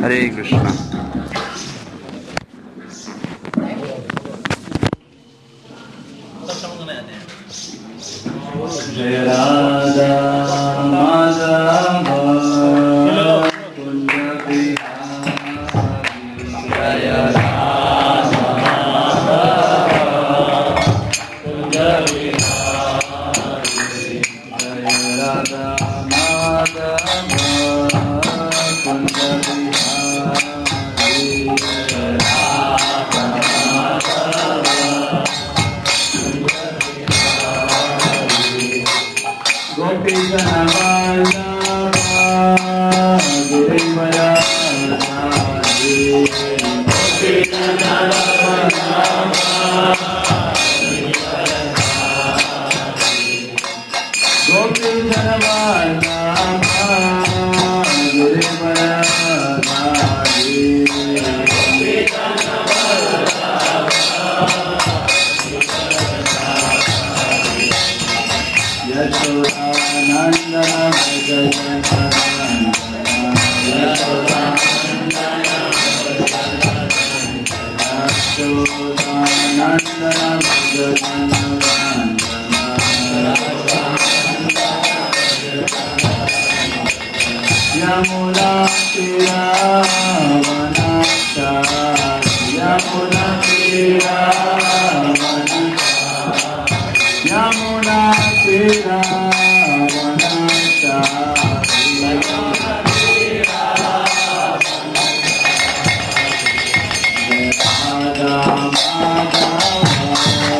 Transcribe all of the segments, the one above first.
Hare Krishna. Jai Radha Madhava Kunja Bihari Jai Radha Madhava Kunja Bihari Jai Radha Madhava Kunja Bihari Jai Radha Madhava Gopi Janavallabha Girivara Dhari Gopi Janavallabha Gopi Janavallabha Girivara Dhari Gopi Yashodanandana Bhajanandana Yashodanandana Bhajanandana Yamuna Tiravanachari Yamuna Tiravanachari Yamuna Tiravanachari Yamuna Tiravanachari Radha Madhava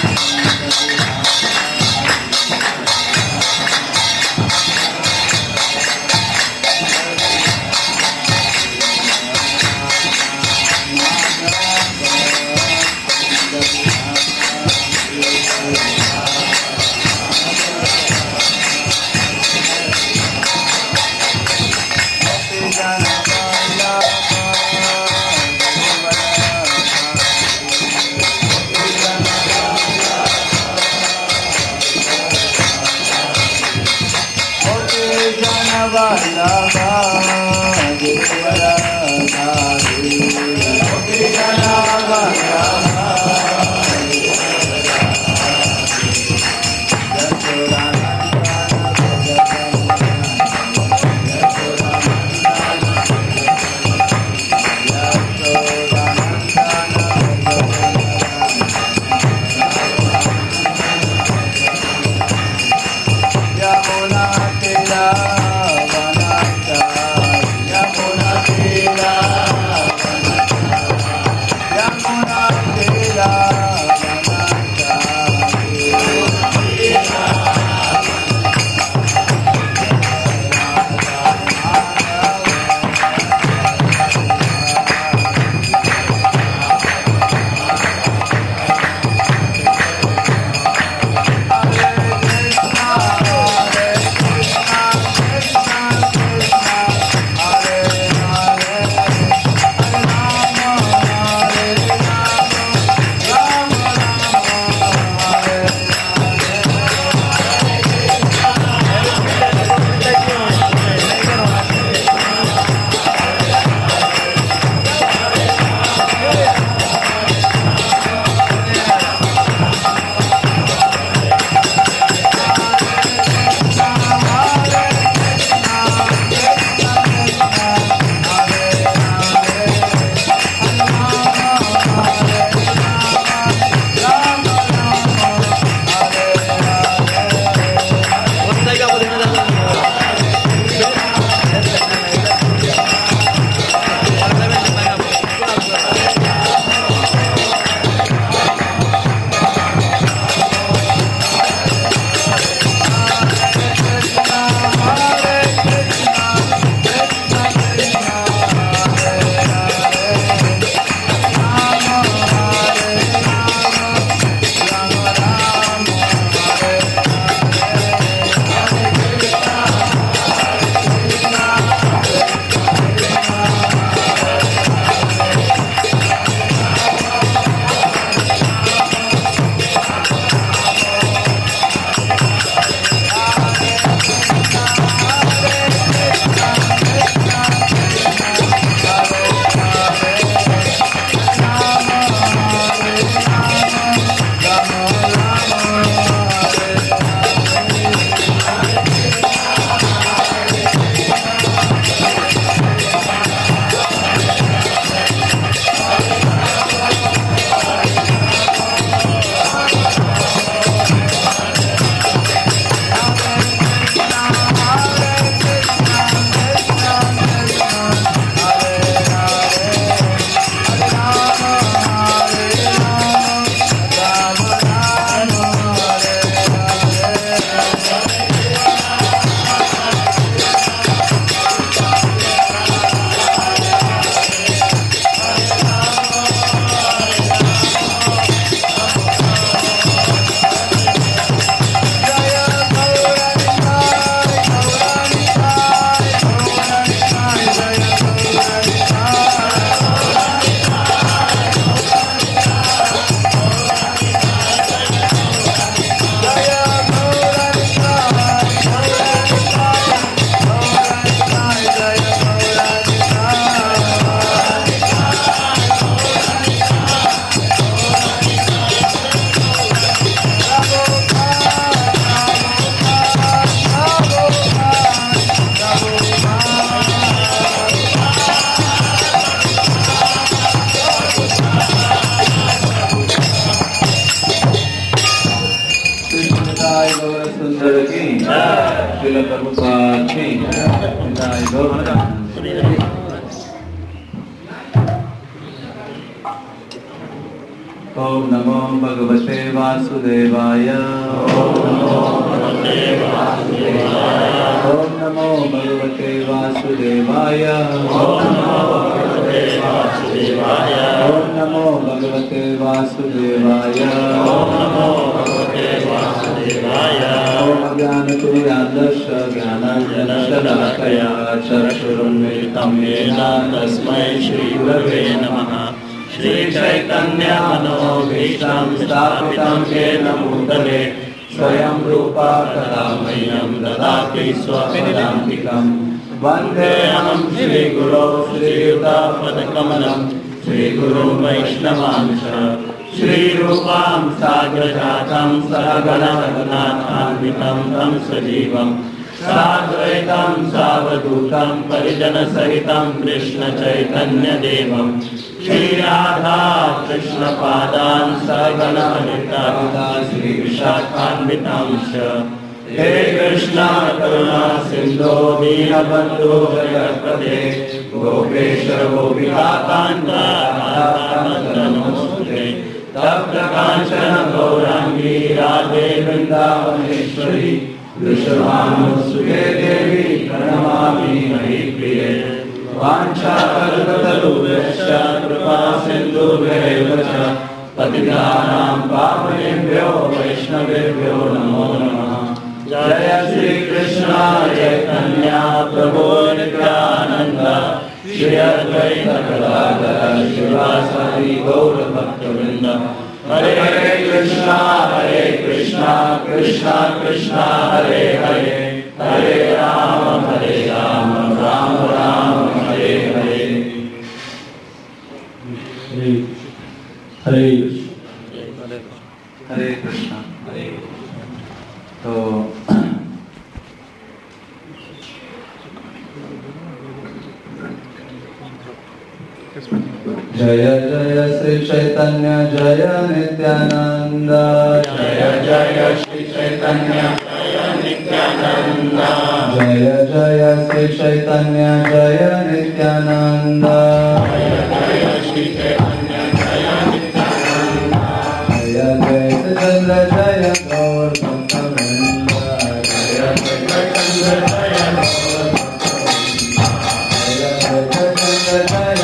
Vallabha Girivara Dhari Gopi Janavallabha Yamuna Tiravanachari की निताई गौर ओम नमो भगवते वासुदेवाय ओम नमो भगवते वासुदेवाय ओम नमो भगवते वासुदेवाय ओम नमो भगवते वासुदेवाय ओम नमो भगवते वासुदेवाय ओम ज्ञानतिमिरान्धस्य ज्ञानाञ्जनशलाकया चक्षुरुन्मिलितं येन तस्मै श्रीगुरवे नमः। श्रीचैतन्यमनोभीष्टं स्थापितं येन भूतले स्वयं रूपा कदा मह्यं ददाति स्वपदान्तिकं। वन्देऽहं श्रीगुरो श्रीयुतापदकमलं श्रीगुरुं वैष्णवांश श्रीरूपां साग्रजातं सहगणरघुनाथान्वितं तं सजीवं साद्वैतं सावधूतं परिजनसहितं कृष्णचैतन्यदेवं श्रीराधा कृष्णपादान् सहगणललिता श्रीविशाखान्वितांश्च। हे कृष्णा करुणा सिन्धो दीनबन्धो जगत्पते गोपेश गोपिकान्त नमोस्तुते। तप्त काञ्चन गौराङ्गी राधे वृन्दावनेश्वरी वृषभानुसुते देवी प्रणमामि हरिप्रिये। वाञ्छाकल्पतरुभ्यश्च कृपा सिन्धुभ्यैव च पतितानां पावनेभ्यो वैष्णवेभ्यो नमो नमः। जय श्री कृष्ण चैतन्य प्रभु नित्यानंद श्री अद्वैत गदाधर शिवासादि गौर भक्तवृंद। हरे कृष्णा कृष्णा कृष्णा हरे हरे हरे राम राम राम हरे हरे। हरे हरे कृष्णा। तो जय जय श्री चैतन्य जय नित्यानंद जय जय श्री चैतन्य जय नित्यानंद जय जय श्री चैतन्य जय नित्यानंद जय जय श्री चैतन्य जय नित्यानंद जय द्वैत चंद्र जय गौर भक्तवृंद जय द्वैत चंद्र जय गौर भक्तवृंद जय द्वैत चंद्र जय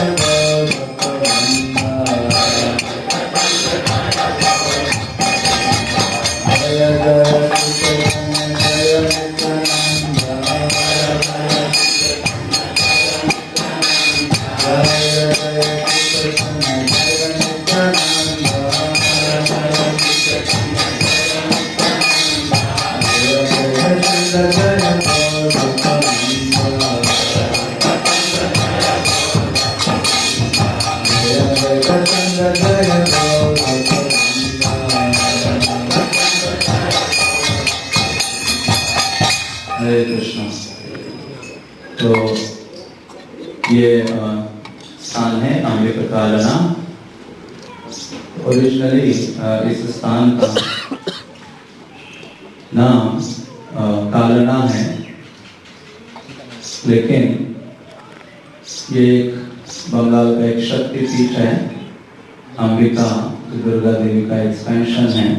हरे कृष्ण। तो ये स्थान है अम्बिकाकालना। ओरिजिनली इस स्थान का नाम कालना है, लेकिन ये एक बंगाल का एक शक्ति पीठ है। अंबिका दुर्गा देवी का एक्सपेंशन है,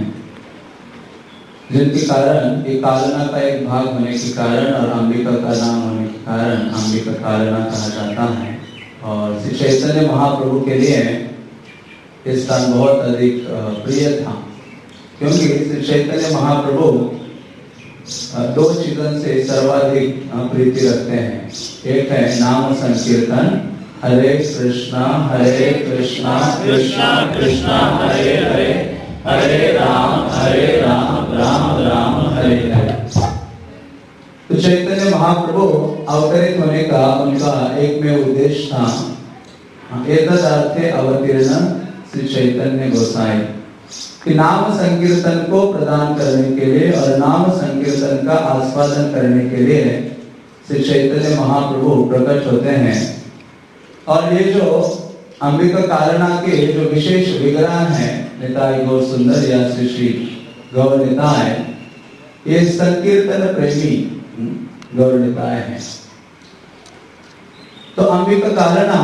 जिनके कारण ये कालना का एक भाग होने के कारण और अंबिका का नाम होने के कारण अंबिका कालना कहा जाता है। और श्री चैतन्य महाप्रभु के लिए ये स्थान बहुत अधिक प्रिय था, क्योंकि श्री चैतन्य महाप्रभु दो चीजों से सर्वाधिक प्रीति रखते हैं। एक है नाम संकीर्तन, हरे कृष्णा कृष्णा कृष्णा हरे हरे हरे राम राम राम हरे हरे। तो चैतन्य महाप्रभु अवतरित होने का उनका एक में उद्देश्य था, एतदार्थे अवतीर्ण श्री चैतन्य गोसाई, कि नाम संकीर्तन को प्रदान करने के लिए और नाम संकीर्तन का आस्वादन करने के लिए श्री चैतन्य महाप्रभु प्रकट होते हैं। और ये जो अंबिका कालना के जो विशेष विग्रह हैं, निताई गौर सुंदर या श्री श्री गौर निताय, ये संकीर्तन प्रेमी गौर निताय हैं। तो अंबिका कारणा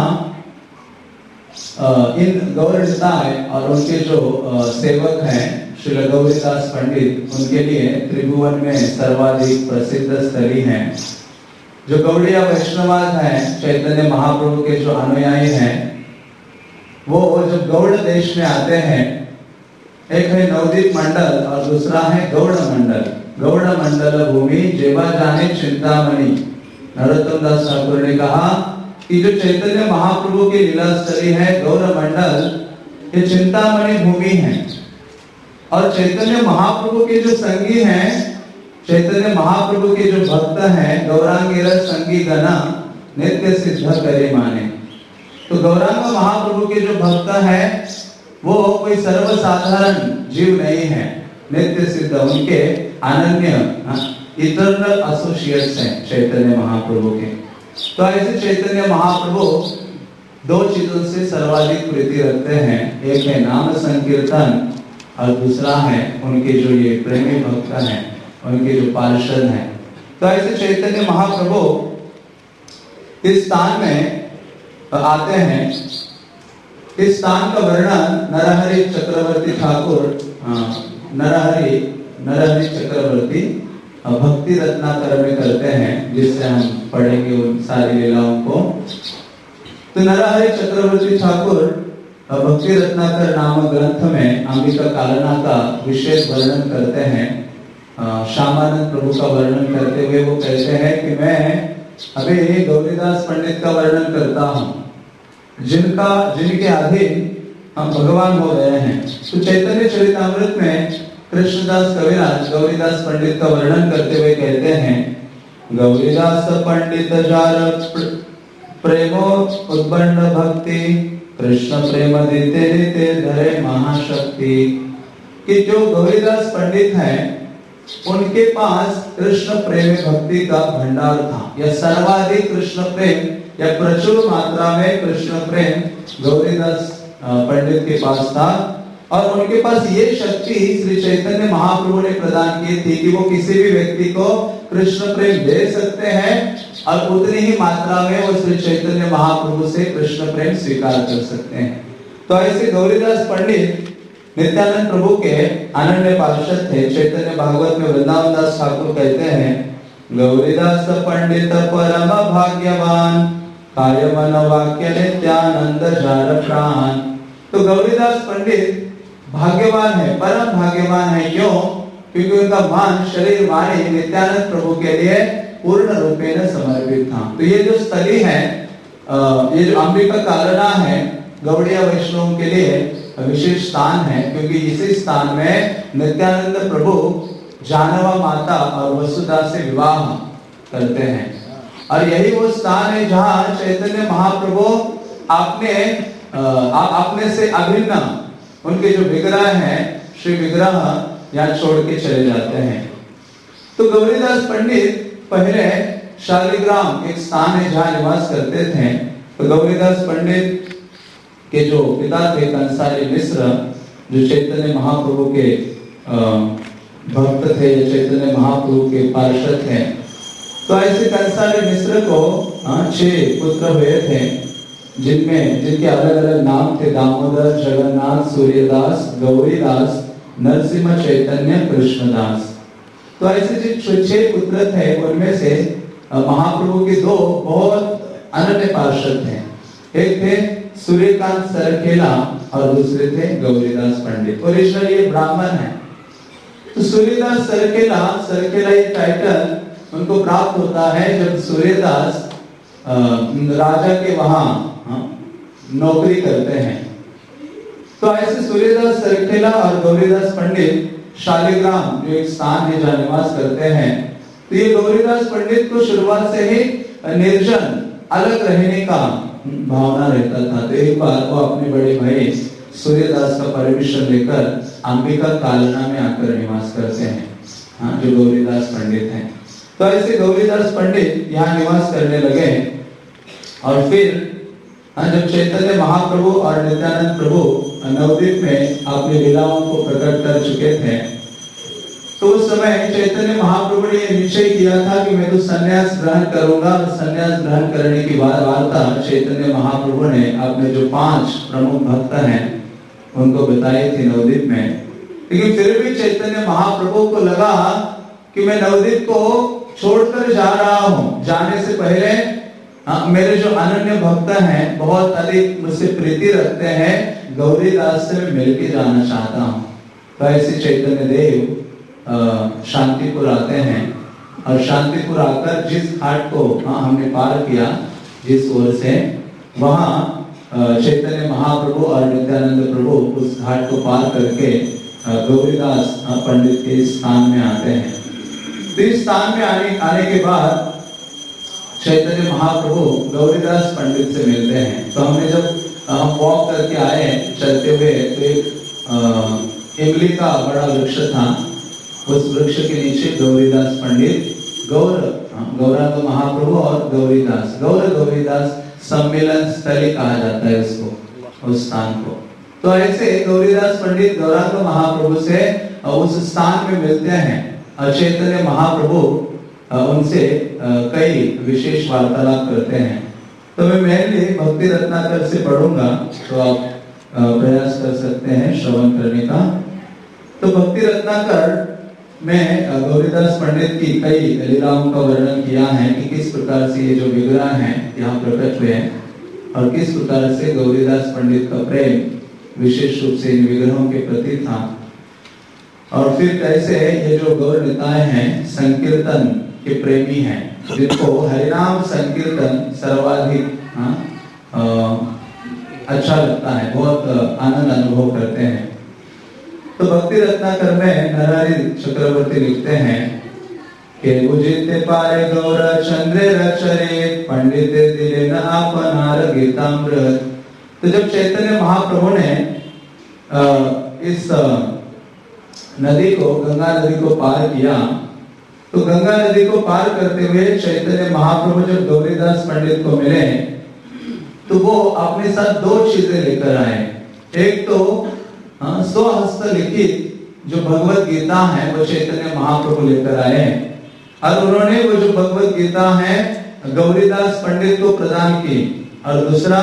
इन गौर निताय और उनके जो सेवक हैं श्री गौरीदास पंडित, उनके लिए त्रिभुवन में सर्वाधिक प्रसिद्ध स्थली है। जो गौड़िया वैष्णवाद हैं, चैतन्य महाप्रभु के जो अनुयायी हैं, वो जब गौड़ देश में आते हैं, एक है नवदीप मंडल और दूसरा है गौड़ मंडल। गौड़ मंडल भूमि जेवा जाने चिंतामणि। नरोत्तम दास ठाकुर ने कहा कि जो चैतन्य महाप्रभु की लीला स्थली है गौड़ मंडल, ये चिंतामणि भूमि है। और चैतन्य महाप्रभु के जो संगी हैं, चैतन्य महाप्रभु के जो भक्त हैं, गौरांगीर संगी गणा नित्य सिद्ध करे माने। तो गौरांग महाप्रभु के जो भक्त हैं वो कोई सर्वसाधारण जीव नहीं है, नित्य सिद्ध, उनके अनन्य इटर्नल एसोसिएट्स हैं चैतन्य महाप्रभु के। तो ऐसे चैतन्य महाप्रभु दो चीजों से सर्वाधिक प्रीति रखते हैं, एक है नाम संकीर्तन और दूसरा है उनके जो ये प्रेमी भक्त हैं, उनके जो पार्षद हैं। तो ऐसे चैतन्य महाप्रभु इस स्थान में आते हैं। इस स्थान का वर्णन नरहरि चक्रवर्ती ठाकुर, नरहरि चक्रवर्ती भक्ति रत्नाकर में करते हैं, जिससे हम पढ़ेंगे उन सारी लीलाओं को। तो नरहरि चक्रवर्ती ठाकुर भक्ति रत्नाकर नामक ग्रंथ में अंबिका कालना का विशेष वर्णन करते हैं। श्यामानंद प्रभु का वर्णन करते हुए वो कहते हैं कि मैं अभी गौरीदास पंडित का वर्णन करता हूँ, जिनके अधीन हम भगवान हो गए हैं। तो चैतन्य चरितामृत में कृष्णदास कविराज गौरीदास पंडित का वर्णन करते हुए कहते हैं, गौरीदास पंडित जार प्रेमो उद्बंड भक्ति, कृष्ण प्रेम देते देते धरे महाशक्ति। कि जो गौरीदास पंडित हैं उनके पास कृष्ण प्रेम भक्ति का भंडार था, या सर्वाधिक कृष्ण प्रेम या प्रचुर मात्रा में कृष्ण प्रेम गौरीदास पंडित के पास था। और उनके पास ये शक्ति श्री चैतन्य महाप्रभु ने प्रदान की थी कि वो किसी भी व्यक्ति को कृष्ण प्रेम दे सकते हैं और उतनी ही मात्रा में वो श्री चैतन्य महाप्रभु से कृष्ण प्रेम स्वीकार कर सकते हैं। तो ऐसे गौरीदास पंडित नित्यानंद प्रभु के अनन्य पार्षद थे। चैतन्य भागवत में वृंदावन दास ठाकुर कहते हैं, गौरीदास पंडित परम भाग्यवान, काय मन वाक्य नित्यानंद जार प्राण। तो गौरीदास पंडित भाग्यवान है, परम भाग्यवान है। क्यों? क्योंकि उनका मन शरीर वाणी नित्यानंद प्रभु के लिए पूर्ण रूपेण समर्पित था। तो ये जो स्थली है, ये जो अंबिका कालना है, गौड़िया वैष्णव के लिए विशेष स्थान है, क्योंकि इसी स्थान में नित्यानंद प्रभु जानवा माता और वसुधा से विवाह करते हैं। और यही वो स्थान है जहाँ चैतन्य महाप्रभु अपने से अभिन्न उनके जो विग्रह हैं, श्री विग्रह यहाँ छोड़ के चले जाते हैं। तो गौरीदास पंडित पहले शालिग्राम एक स्थान है जहाँ निवास करते थे। तो गौरीदास पंडित के जो पिता थे कंसारी मिश्र, जो चैतन्य महाप्रभु के भक्त थे, चैतन्य महाप्रभु के पार्षद थे। तो ऐसे कंसारी मिश्र को 6 पुत्र हुए थे, जिनके अलग अलग नाम थे, दामोदर, जगन्नाथ, सूर्यदास, गौरीदास, नरसिंह चैतन्य, कृष्णदास। तो ऐसे जो 6 पुत्र थे उनमें से महाप्रभु के 2 बहुत अनन्य पार्षद थे। एक थे सूर्यकांत सरखेला और दूसरे थे गौरीदास पंडित। ओरिजिनल ये ब्राह्मण है। तो सूर्यदास सरखेला ये टाइटल उनको प्राप्त होता है जब सूर्यदास राजा के वहां नौकरी करते हैं। तो ऐसे सूर्यदास सरखेला और गौरीदास पंडित शालिग्राम जो एक स्थान है जहाँ निवास करते हैं। तो ये गौरीदास पंडित को शुरुआत से ही निर्जन अलग रहने का भावना रहता था। तो एक बार वो अपने बड़े भाई सूर्यदास का परमिशन लेकर अंबिका कालना में आकर निवास करते हैं, जो गौरीदास पंडित हैं। तो ऐसे गौरीदास पंडित यहाँ निवास करने लगे। और फिर जब चैतन्य महाप्रभु और नित्यानंद प्रभु नवद्वीप में अपनी लीलाओं को प्रकट कर चुके थे, तो तो उस समय चैतन्य महाप्रभु ने निश्चय किया था कि मैं तो संन्यास ग्रहण करूंगा, और संन्यास ग्रहण करने की वार्ता चैतन्य महाप्रभु ने अपने जो 5 प्रमुख भक्त हैं उनको बताई थी नवद्वीप में। लेकिन फिर भी चैतन्य महाप्रभु को लगा कि मैं नवद्वीप को छोड़कर जा रहा हूं, जाने से पहले मेरे जो अनन्य भक्त हैं, बहुत अधिक मुझसे प्रीति रखते हैं, गौरीदास से मैं मिलके जाना चाहता हूं। तो ऐसे चैतन्य देव शांतिपुर आते हैं, और शांतिपुर आकर जिस घाट को हमने पार किया, जिस ओर से, वहां चैतन्य महाप्रभु और नित्यानंद प्रभु उस घाट को पार करके गौरीदास पंडित के स्थान में आते हैं। तो इस स्थान में आने के बाद चैतन्य महाप्रभु गौरीदास पंडित से मिलते हैं। तो हमने जब हम वॉक करके आए चलते हुए, तो एक इमली का बड़ा वृक्ष था, उस वृक्ष के नीचे गौरीदास पंडित, गौरांग महाप्रभु और गौरीदास, गौरीदास सम्मेलन स्थली कहा जाता है उसको, उस स्थान को। तो ऐसे गौरीदास पंडित गौरांग महाप्रभु से उस स्थान में मिलते हैं, और चैतन्य महाप्रभु उनसे कई विशेष वार्तालाप करते हैं। तो मैं मेनली भक्ति रत्नाकर से पढ़ूंगा, तो आप प्रयास कर सकते हैं श्रवण करने का। तो भक्ति रत्नाकर में गौरीदास पंडित की कई लीलाओं का वर्णन किया है कि किस प्रकार से ये जो विग्रह हैं यहाँ प्रकट हुए हैं, और किस प्रकार से गौरीदास पंडित का प्रेम विशेष रूप से इन विग्रहों के प्रति था, और फिर कैसे ये जो गौर नेताएं हैं संकीर्तन के प्रेमी हैं, जिनको हरिनाम संकीर्तन सर्वाधिक अच्छा लगता है, बहुत आनंद अनुभव करते हैं। तो भक्ति रत्नाकर में नरहरि चक्रवर्ती लिखते हैं कि उजिते पारे गौर चंद्र रचरे पंडित दिले न आपनार गीतामृत। तो जब चैतन्य महाप्रभु ने इस नदी को, गंगा नदी को पार किया, तो गंगा नदी को पार करते हुए चैतन्य महाप्रभु जब गौरीदास पंडित को मिले, तो वो अपने साथ 2 चीजें लेकर आए। एक तो स्वहस्त लिखित जो भगवत गीता है वो चैतन्य महाप्रभु लेकर आए, और उन्होंने वो जो भगवत गीता है गौरीदास पंडित को प्रदान की। और दूसरा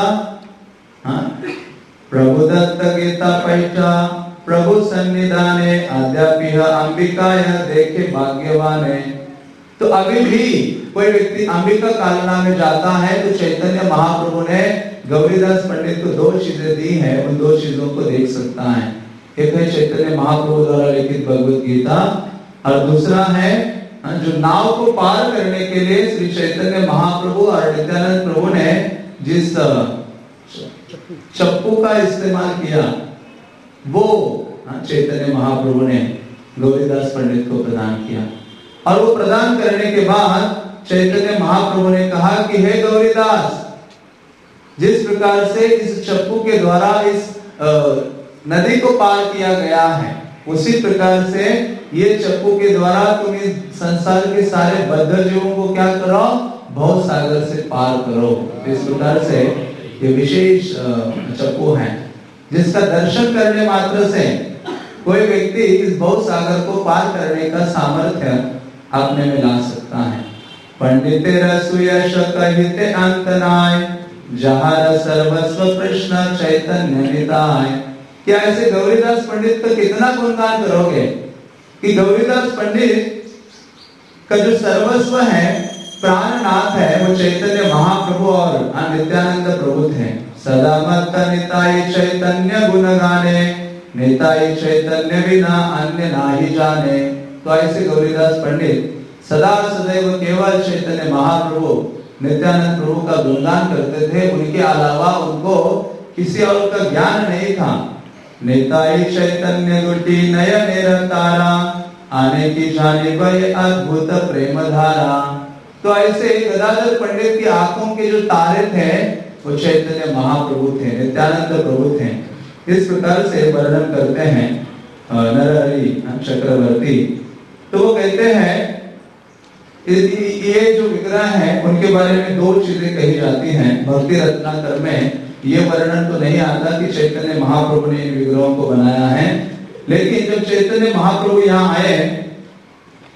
प्रभु दत्त गीता पैठा प्रभु सन्निधाने आद्यापि अंबिकाय देखे भाग्यवाने। तो अभी भी कोई व्यक्ति अंबिका कालना में जाता है, तो चैतन्य महाप्रभु ने गौरीदास पंडित को 2 चीजें दी है, उन 2 चीजों को देख सकता है। एक है चैतन्य महाप्रभु द्वारा लिखित भगवत गीता, और दूसरा है जो नाव को पार करने के लिए श्री चैतन्य महाप्रभु और नित्यानंद प्रभु ने जिस चप्पू का इस्तेमाल किया, वो चैतन्य महाप्रभु ने गौरीदास पंडित को प्रदान किया। और वो प्रदान करने के बाद चैतन्य महाप्रभु ने कहा कि हे गौरीदास, जिस प्रकार से इस चप्पू के द्वारा इस नदी को पार किया गया है, उसी प्रकार से ये चप्पू के द्वारा तुम इस संसार के सारे बद्ध जीवों को क्या करो, भव सागर से पार करो। इस प्रकार से ये विशेष चप्पू है, जिसका दर्शन करने मात्र से कोई व्यक्ति इस भव सागर को पार करने का सामर्थ्य अपने में ला सकता है। पंडित रसुयश कहिते अंतनाय, जहार सर्वस्व कृष्ण चैतन्य निताय। क्या ऐसे गौरीदास पंडित का कितना गुणगान करोगे कि गौरीदास पंडित का जो सर्वस्व है, प्राणनाथ है, वो चैतन्य महाप्रभु और नित्यानंद प्रभु थे। सदा मत्त निताय चैतन्य गुण गाने, निताय चैतन्य बिना अन्य नाही जाने। तो ऐसे गौरीदास पंडित सदा सदैव केवल चैतन्य महाप्रभु नित्यानंद प्रभु का गुणगान करते थे, उनके अलावा उनको किसी और का ज्ञान नहीं था। निताई चैतन्य गुटी नय निरतारा, आने की जाने वह अद्भुत प्रेम धारा। तो ऐसे गदाधर पंडित की आंखों के जो तारे थे वो चैतन्य महाप्रभु थे, नित्यानंद प्रभु थे। इस प्रकार से वर्णन करते हैं नरहरि चक्रवर्ती। तो वो कहते हैं ये जो विग्रह हैं उनके बारे में 2 चीजें कही जाती हैं। भक्ति रत्नाकर में ये वर्णन तो नहीं आता कि चैतन्य महाप्रभु ने इन विग्रहों को बनाया है, लेकिन जब चैतन्य महाप्रभु यहाँ आए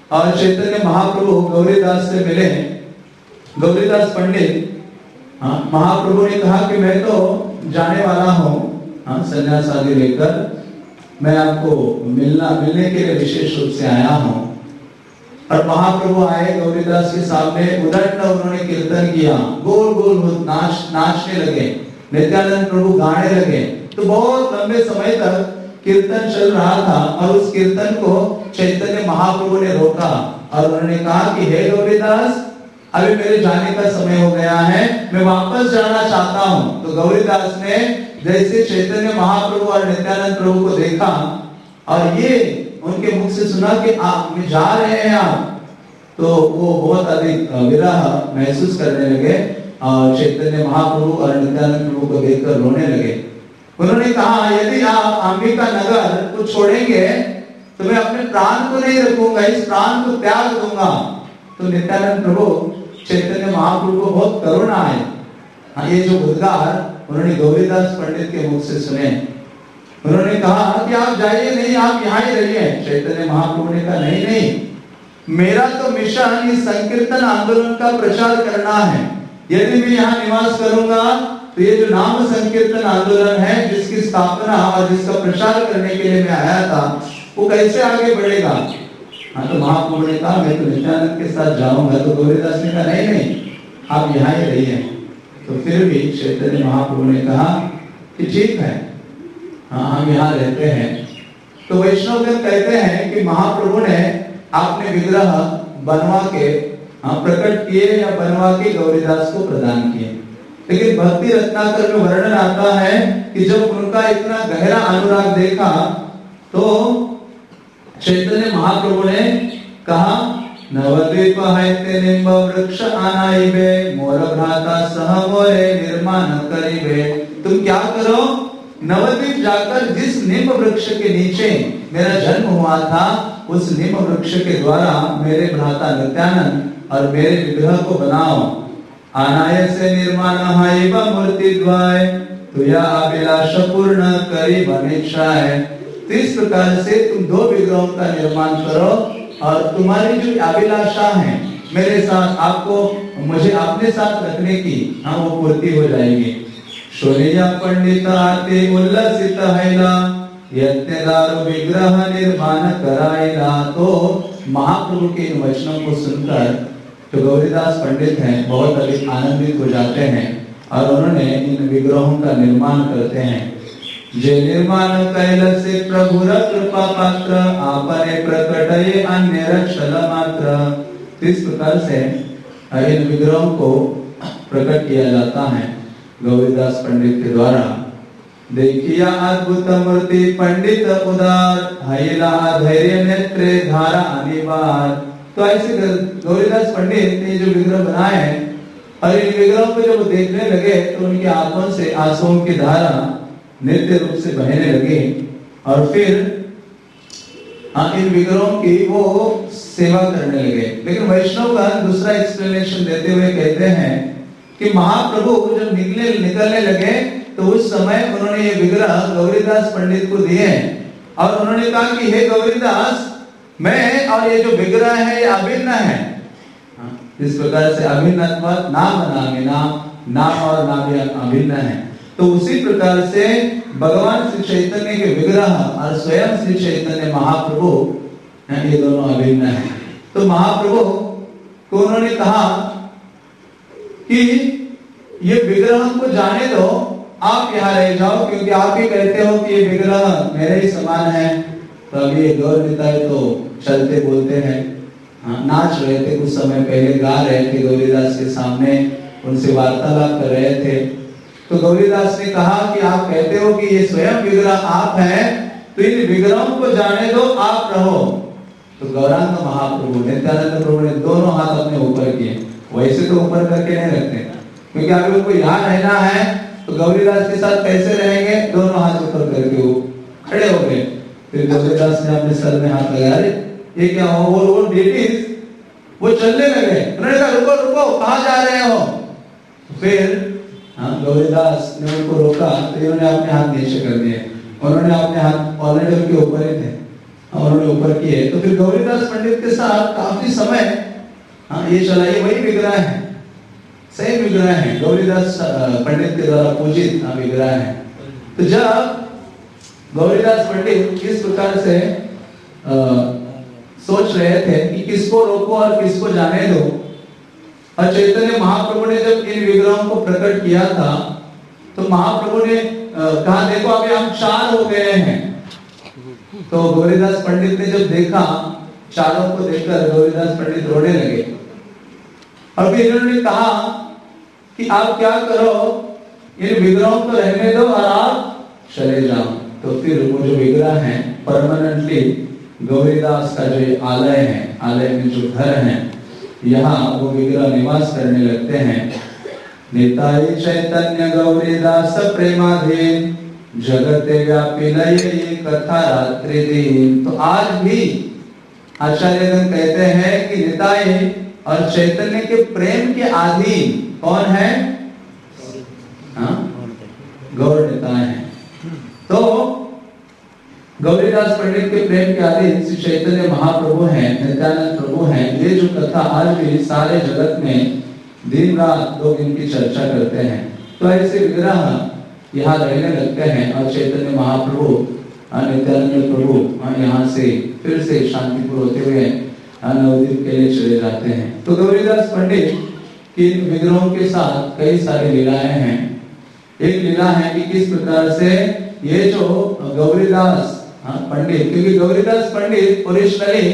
और चैतन्य महाप्रभु गौरीदास से मिले। गौरीदास पंडित महाप्रभु ने कहा कि मैं तो जाने वाला हूँ संन्यास आदि लेकर, मैं आपको मिलने के लिए विशेष रूप से आया हूँ। और महाप्रभु आए गौरीदास के सामने, उदंड उन्होंने कीर्तन किया, गोल गोल नाचने लगे, नित्यानंद प्रभु गाने लगे। तो बहुत लंबे समय तक कीर्तन चल रहा था और उस कीर्तन को चैतन्य महाप्रभु ने रोका और उन्होंने कहा कि हे गौरीदास, अभी मेरे जाने का समय हो गया है, मैं वापस जाना चाहता हूँ। तो गौरीदास ने जैसे चैतन्य महाप्रभु और नित्यानंद प्रभु को देखा और ये उनके मुख से सुना कि आप जा रहे हैं आप, तो वो बहुत अधिक विरह महसूस करने लगे और चैतन्य महाप्रभु और नित्यानंद प्रभु को देखकर रोने लगे। उन्होंने कहा, यदि आप अंबिका नगर को छोड़ेंगे तो मैं अपने प्राण को नहीं रखूंगा, इस प्राण को त्याग दूंगा। तो नित्यानंद प्रभु चैतन्य महाप्रभु को बहुत करुणा है। ये जो उद्गार उन्होंने गौरीदास पंडित के मुख से सुने। उन्होंने कहा कि आप जाइए नहीं, आप यहाँ ही रहिए। चैतन्य महाप्रभु ने कहा नहीं नहीं, मेरा तो मिशन इस संकीर्तन आंदोलन का प्रचार करना है। यदि मैं यहाँ निवास करूंगा तो ये जो नाम संकीर्तन आंदोलन है, जिसकी स्थापना और जिसका प्रचार करने के लिए मैं आया था, वो कैसे आगे बढ़ेगा। तो महाप्रभु ने कहा मैं तो नित्यानंद के साथ जाऊंगा। तो गौरीदास ने कहा नहीं नहीं, आप यहाँ ही रहिए। तो फिर भी चैतन्य महाप्रभु ने कहा कि ठीक है, हम यहाँ रहते हैं। तो वैष्णवजन कहते हैं कि महाप्रभु ने आपने विग्रह बनवा के प्रकट किए या बनवा के गौरीदास को प्रदान किए। लेकिन भक्ति रत्नाकर में वर्णन आता है कि जब उनका इतना गहरा अनुराग देखा तो चैतन्य महाप्रभु ने कहा, नवद्वीप हैते निम्ब वृक्ष आनाइबे, मोर भ्राता सह मोरे निर्माण करिबे। तुम क्या करो, नवद्वीप जाकर जिस निम्ब वृक्ष के नीचे मेरा जन्म हुआ था, उस निम्ब वृक्ष के द्वारा मेरे भ्राता नित्यानंद और मेरे विग्रह को बनाओ। आनाय से निर्माण हाइबा मूर्ति द्वाय, तुया अभिलाष पूर्ण करी बनिच्छाय। तो इस प्रकार से तुम दो विग्रहों का निर्माण करो और तुम्हारी जो अभिलाषा है मेरे साथ, आपको मुझे अपने साथ रखने की, वो पूर्ति हो जाएगी। शोनिया पंडित आते उल्लसित हैला, यत्नेदारो विग्रह निर्माण कराएला। तो महाप्रभु के इन वचनों को सुनकर जो गौरीदास पंडित हैं बहुत अधिक आनंदित हो जाते हैं और उन्होंने इन विग्रहों का निर्माण करते हैं। जे निर्माण कैल से प्रभु कृपा पात्र, आपने प्रकटये अन्य रक्षल मात्र। इस प्रकार से इन विग्रहों को प्रकट किया जाता है गौरीदास पंडित के द्वारा। देखिया अद्भुत मूर्ति पंडित उदार, हैला धैर्य नेत्रे धारा अनिवार। तो ऐसे गौरीदास पंडित ने जो विग्रह बनाए हैं और इन विग्रहों को जब देखने लगे तो उनकी आंखों से आंसुओं की धारा नित्य रूप से बहने लगी और फिर इन विग्रहों की वो सेवा करने लगे। लेकिन वैष्णव का दूसरा एक्सप्लेनेशन देते हुए कहते हैं कि महाप्रभु जब निकलने लगे तो उस समय उन्होंने ये विग्रह गौरीदास पंडित को दिए और उन्होंने कहा कि हे गौरीदास, मैं और ये जो विग्रह है ये अभिन्न है। इस प्रकार से अभिन्न नाम नाम नाम और नाम अभिन्न है। तो उसी प्रकार से भगवान श्री चैतन्य के विग्रह और स्वयं श्री चैतन्य महाप्रभु ये दोनों अभिन्न हैं। तो महाप्रभु को उन्होंने कहा कि ये विग्रह को जाने दो, आप यहाँ रह जाओ, क्योंकि आप ही कहते हो कि ये विग्रह मेरे ही समान है। तो अभी ये गौर निताई तो चलते बोलते हैं, नाच रहे थे, कुछ समय पहले गा रहे थे गौरीदास के सामने, उनसे वार्तालाप कर रहे थे। तो गौरीदास ने कहा कि आप कहते हो कि ये स्वयं विग्रह आप हैं, तो इन विग्रहों को जाने दो, आप रहो। तो गौरांग महाप्रभु नित्यानंद प्रभु ने दोनों हाथ अपने ऊपर किए। वैसे तो ऊपर करके नहीं रखते, क्योंकि अगर उनको यहाँ रहना है तो गौरीदास के साथ कैसे रहेंगे, दोनों हाथ ऊपर करके वो खड़े हो गए। फिर गौरीदास ने अपने सर में हाथ लगाया, ये क्या हो, वो डेटीज वो चलने लगे। उन्होंने कहा रुको रुको, कहाँ जा रहे हो। फिर गौरीदास ने उनको रोका तो इन्होंने अपने हाथ नीचे कर दिए। उन्होंने अपने हाथ ऑलरेडी उनके ऊपर ही थे, उन्होंने ऊपर किए। तो फिर गौरीदास पंडित के साथ काफी समय ये चला। ये वही विग्रह है, सही विग्रह है, गौरीदास पंडित के द्वारा पूजित विग्रह है। तो जब गौरीदास पंडित किस प्रकार से सोच रहे थे कि किसको रोको और किसको जाने दो, और चैतन्य महाप्रभु ने जब इन विग्रहों को प्रकट किया था तो महाप्रभु ने कहा देखो अभी हम 4 हो गए हैं। तो गौरीदास पंडित ने जब देखा, चारों को देखकर गौरीदास पंडित रोने लगे। और फिर इन्होंने कहा कि आप क्या करो, इन विग्रहों को रहने दो और आप चले जाओ। तो फिर वो जो विग्रह है परमानेंटली गौरीदास का जो आलय है, आलय में जो घर है, यहाँ वो विग्रह निवास करने लगते हैं। निताई चैतन्य गौरीदास प्रेमाधीन जगते व्यापी लय कथा रात्रि दिन। तो आज भी आचार्यगण कहते हैं कि निताई और चैतन्य के प्रेम के अधीन कौन है? गौर निताई है। तो गौरीदास पंडित के प्रेम के अधीन श्री चैतन्य महाप्रभु हैं, नित्यानंद प्रभु हैं। ये जो कथा आज भी सारे जगत में दिन रात लोग इनकी चर्चा करते हैं। तो ऐसे विग्रह यहाँ रहने लगते हैं और चैतन्य महाप्रभु नित्यानंद प्रभु यहाँ से फिर से शांतिपुर होते हुए नवद्वीप के लिए चले जाते हैं। तो गौरीदास पंडित की विग्रहों के साथ कई सारी लीलाएं हैं। एक लीला है कि किस प्रकार से ये जो गौरीदास पंडित, क्योंकि गौरीदास पंडित ओरिजिनली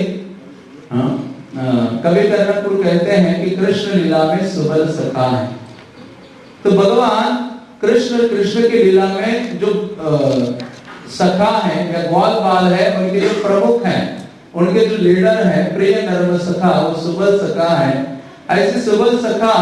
कवि कर्णपुर कहते हैं कि कृष्ण लीला में सुबल सखा है। तो भगवान कृष्ण की लीला में जो सखा है या ग्वाल बाल है, उनके जो प्रमुख हैं, उनके जो लीडर है, प्रिय नर्म सखा, वो सुबल सखा है। ऐसे सुबल सखा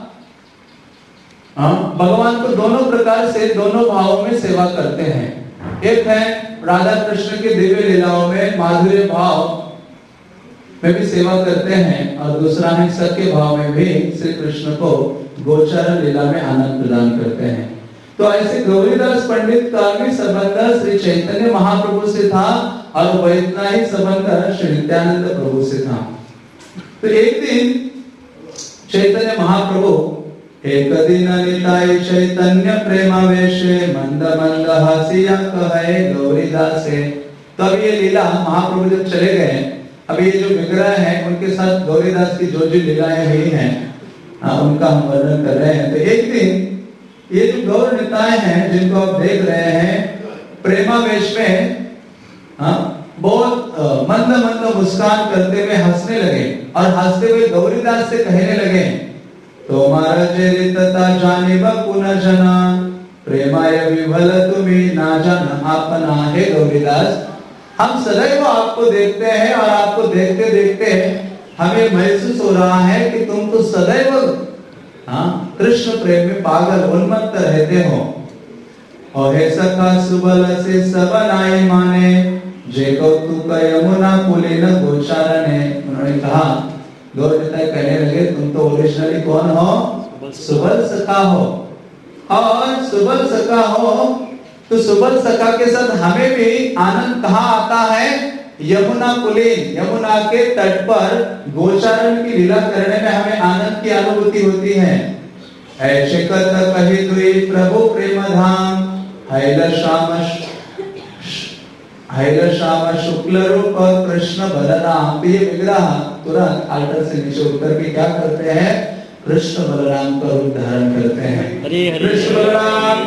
भगवान को दोनों प्रकार से, दोनों भावों में सेवा करते हैं। एक है राधा कृष्ण के दिव्य लीलाओं में माधुर्य भाव में भी सेवा करते हैं, और दूसरा है सत्य भाव में भी श्री कृष्ण को गोचर लीला में आनंद प्रदान करते हैं। तो ऐसे गौरीदास पंडित का भी संबंध श्री चैतन्य महाप्रभु से था, और वैतना ही संबंध श्री नित्यानंद प्रभु से था। तो एक दिन चैतन्य महाप्रभु एक दिन निताई चैतन्य प्रेमावेशे मंद मंद हसिया कहे गौरीदासे। तो अब ये लीला महाप्रभु जब चले गए, अब ये जो विग्रह है उनके साथ गौरीदास की जो लीलाएं हुई हैं उनका हम वर्णन कर रहे हैं। तो एक दिन ये जो गौर निताएं हैं जिनको आप देख रहे हैं, प्रेमावेश में बहुत मंद मंद मुस्कान करते हुए हंसने लगे, और हंसते हुए गौरीदास से कहने लगे, तुम्हारा चरित्रता जाने पुनः जना प्रेमाय विभल तुम्हें ना जाना अपना। हे गौरीदास, हम सदैव आपको देखते हैं और आपको देखते देखते हमें महसूस हो रहा है कि तुम तो सदैव कृष्ण प्रेम में पागल उन्मत्त रहते हो। और हे सखा सुबल से सबनाए माने जे कौतुक यमुना पुलिन गोचारने। उन्होंने कहा, गौरताई कहने लगे, तुम तो ओरिजिनली कौन हो? सुबल सखा हो। और सुबल सखा हो तो सुबल सखा के साथ हमें भी आनंद कहाँ आता है? यमुना पुलिन, यमुना के तट पर गोचारण की लीला करने में हमें आनंद की अनुभूति होती है। ऐसे कत कही दुई प्रभु प्रेम धाम हैल श्याम शुक्ल रूप कृष्ण बलराम। ये विग्रह तुरंत आल्टर से नीचे उतर के क्या करते हैं? कृष्ण बलराम का रूप धारण करते हैं। कृष्ण बलराम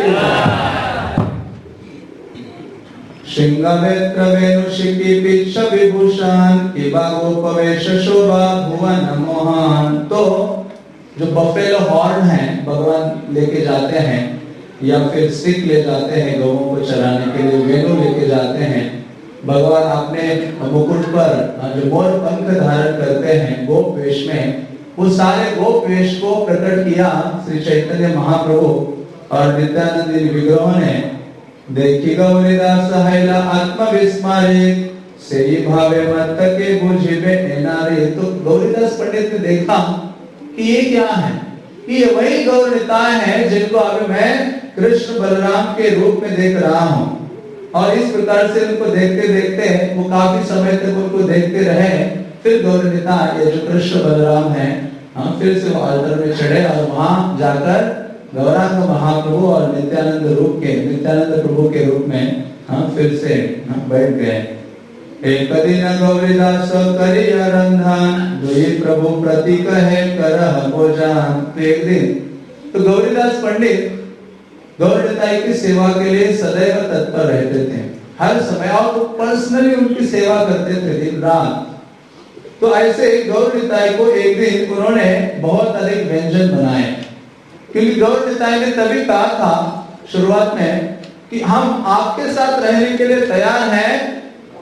श्रृंगवेत्र वेणुशिखी पीछ विभूषण गोपवेश शोभा भुवन मोहन। तो जो बफेलो हॉर्न है भगवान लेके जाते हैं, या फिर स्टिक ले जाते हैं गौओं को चराने के लिए, वेणु लेके जाते हैं। भगवान अपने मुकुट पर जो मोर पंख धारण करते हैं गोप वेश में, वो सारे गोप वेश को प्रकट किया श्री चैतन्य महाप्रभु और नित्यानंद विग्रहों ने। देखी गौरीदास हैला आत्मविस्मरित सेई भावे मत के बुझिबे एनारे। तो गौरीदास पंडित ने देखा कि ये क्या है, कि ये वही गौर निताय है जिनको अभी मैं कृष्ण बलराम के रूप में देख रहा हूँ। और इस प्रकार से उनको देखते देखते वो काफी समय तक उनको देखते रहे। फिर गौरनिताय, ये जो कृष्ण बलराम है, फिर से वो अल्टर में चढ़े और वहां जाकर गौरांग महाप्रभु और नित्यानंद प्रभु के रूप में फिर से बैठ गए। एक दिन गौरीदास करिया रंधन, दुई प्रभु प्रतीक है करह भोजन। तो एक दिन तो गौरीदास पंडित गौरनिताय की सेवा के लिए सदैव तत्पर रहते थे, हर समय, और वो पर्सनली उनकी सेवा करते थे दिन रात। तो ऐसे गौरनिताय को एक दिन उन्होंने बहुत अधिक व्यंजन बनाए, क्योंकि गौरनिताय ने तभी कहा था शुरुआत में कि हम आपके साथ रहने के लिए तैयार हैं,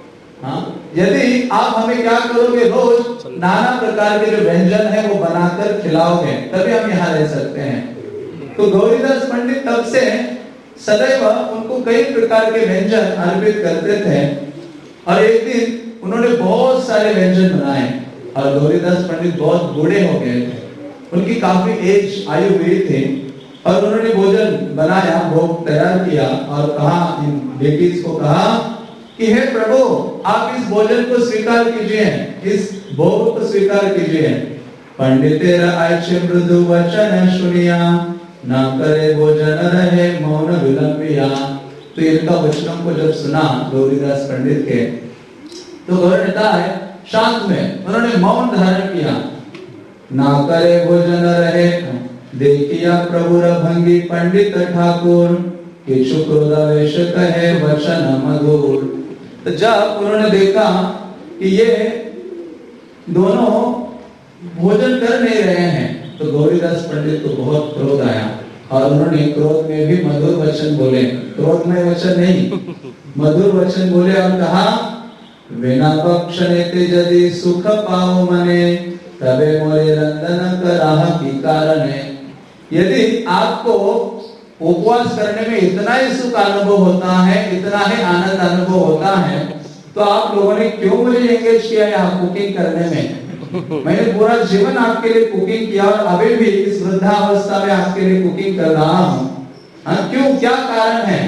यदि आप हमें क्या करोगे, रोज नाना प्रकार के जो व्यंजन है वो बनाकर खिलाओगे, तभी हम यहाँ रह सकते हैं। तो गौरीदास पंडित तब से सदैव उनको कई प्रकार के व्यंजन अर्पित करते थे, और एक दिन उन्होंने बहुत सारे व्यंजन बनाए। और गौरीदास पंडित बहुत बूढ़े हो गए थे, उनकी काफी आयु हुई थी, और उन्होंने भोजन बनाया, भोग तैयार किया और कहा, इन बेटीज को कहा कि हे प्रभु, आप इस भोजन को स्वीकार कीजिए, इस भोग को स्वीकार कीजिए। पंडितेरा आइचे मृदु वचन सुनिया, ना करे भोजन रहे मौन विलंबिया। तो इनका वचनों को जब सुना गौरीदास पंडित के, तो गौरनिताय शांत में उन्होंने मौन धारण किया। ना करे भोजन रहे, देखिया प्रभु भंगी पंडित ठाकुर, किछु क्रोधावेश कहे वचन मधुर। तो जब उन्होंने देखा कि ये दोनों भोजन कर नहीं रहे हैं, तो गौरीदास पंडित को बहुत क्रोध आया, और उन्होंने क्रोध में भी मधुर वचन बोले, क्रोध में वचन नहीं, मधुर वचन बोले, और कहा, बिना बख्शने ते यदि सुख पाओ मने, तबे मोरे रंदन कराह की कारणे। यदि आपको उपवास करने में इतना ही सुख अनुभव होता है, इतना ही आनंद अनुभव होता है, तो आप लोगों ने क्यों मुझे एंगेज किया यहाँ कुकिंग करने में? मैंने पूरा जीवन आपके लिए कुकिंग किया, और अभी भी इस वृद्धावस्था में आपके लिए कुकिंग कर रहा हूँ, क्यों, क्या कारण है?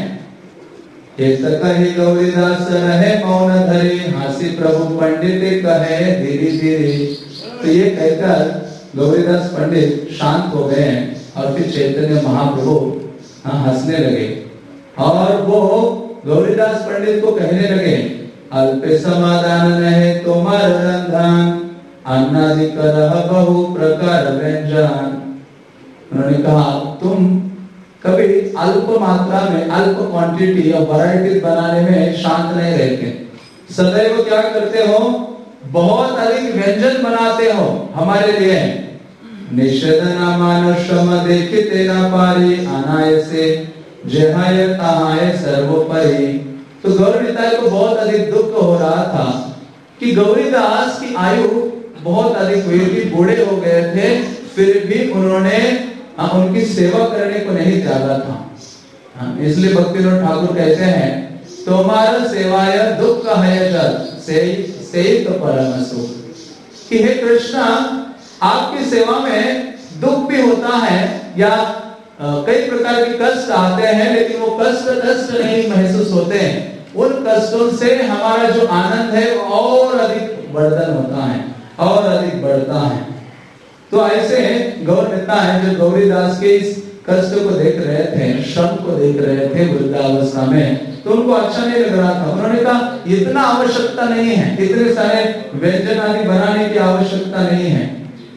एक कहे गौरीदास रहे मौन धरे, हासी प्रभु पंडित कहे धीरे धीरे। तो ये कहकर गौरीदास पंडित शांत हो गए, और फिर चैतन्य महाप्रभु हंसने लगे, और वो गौरीदास पंडित को कहने लगे, अल्प समाधान नहीं तुम्हार रंधन, अन्नादि करह बहु प्रकार व्यंजन। उन्होंने कहा, तुम कभी अल्प मात्रा में, अल्प क्वांटिटी और वैरायटी बनाने में शांत नहीं रहते, सदैव क्या करते हो, बहुत अधिक व्यंजन बनाते हो हमारे लिए। निषेधना मानुष्यम देखे तेरा पारी, अनायसे जेहाय ताहाय सर्वोपरि। तो गौरनिताय को बहुत अधिक दुख हो रहा था कि गौरीदास की आयु बहुत अधिक हुई थी, बूढ़े हो गए थे, फिर भी उन्होंने उनकी सेवा करने को नहीं त्यागा था। इसलिए भक्तिविनोद ठाकुर कहते हैं, तुम्हारा सेवाय दुख है जल से तो परम सुख। कि हे कृष्णा, आपकी सेवा में दुख भी होता है, या कई प्रकार के कष्ट आते हैं, लेकिन वो कष्ट नहीं महसूस होते हैं। उन कष्टों से हमारा जो आनंद है वो और अधिक वर्धन होता है, और अधिक बढ़ता है। तो ऐसे गौरनिताय जो गौरीदास के इस कष्ट को देख रहे थे, श्रम को देख रहे थे वृद्धावस्था में, तो उनको अच्छा नहीं लग रहा था। उन्होंने कहा, इतना आवश्यकता नहीं है, इतने सारे व्यंजन आदि बनाने की आवश्यकता नहीं है।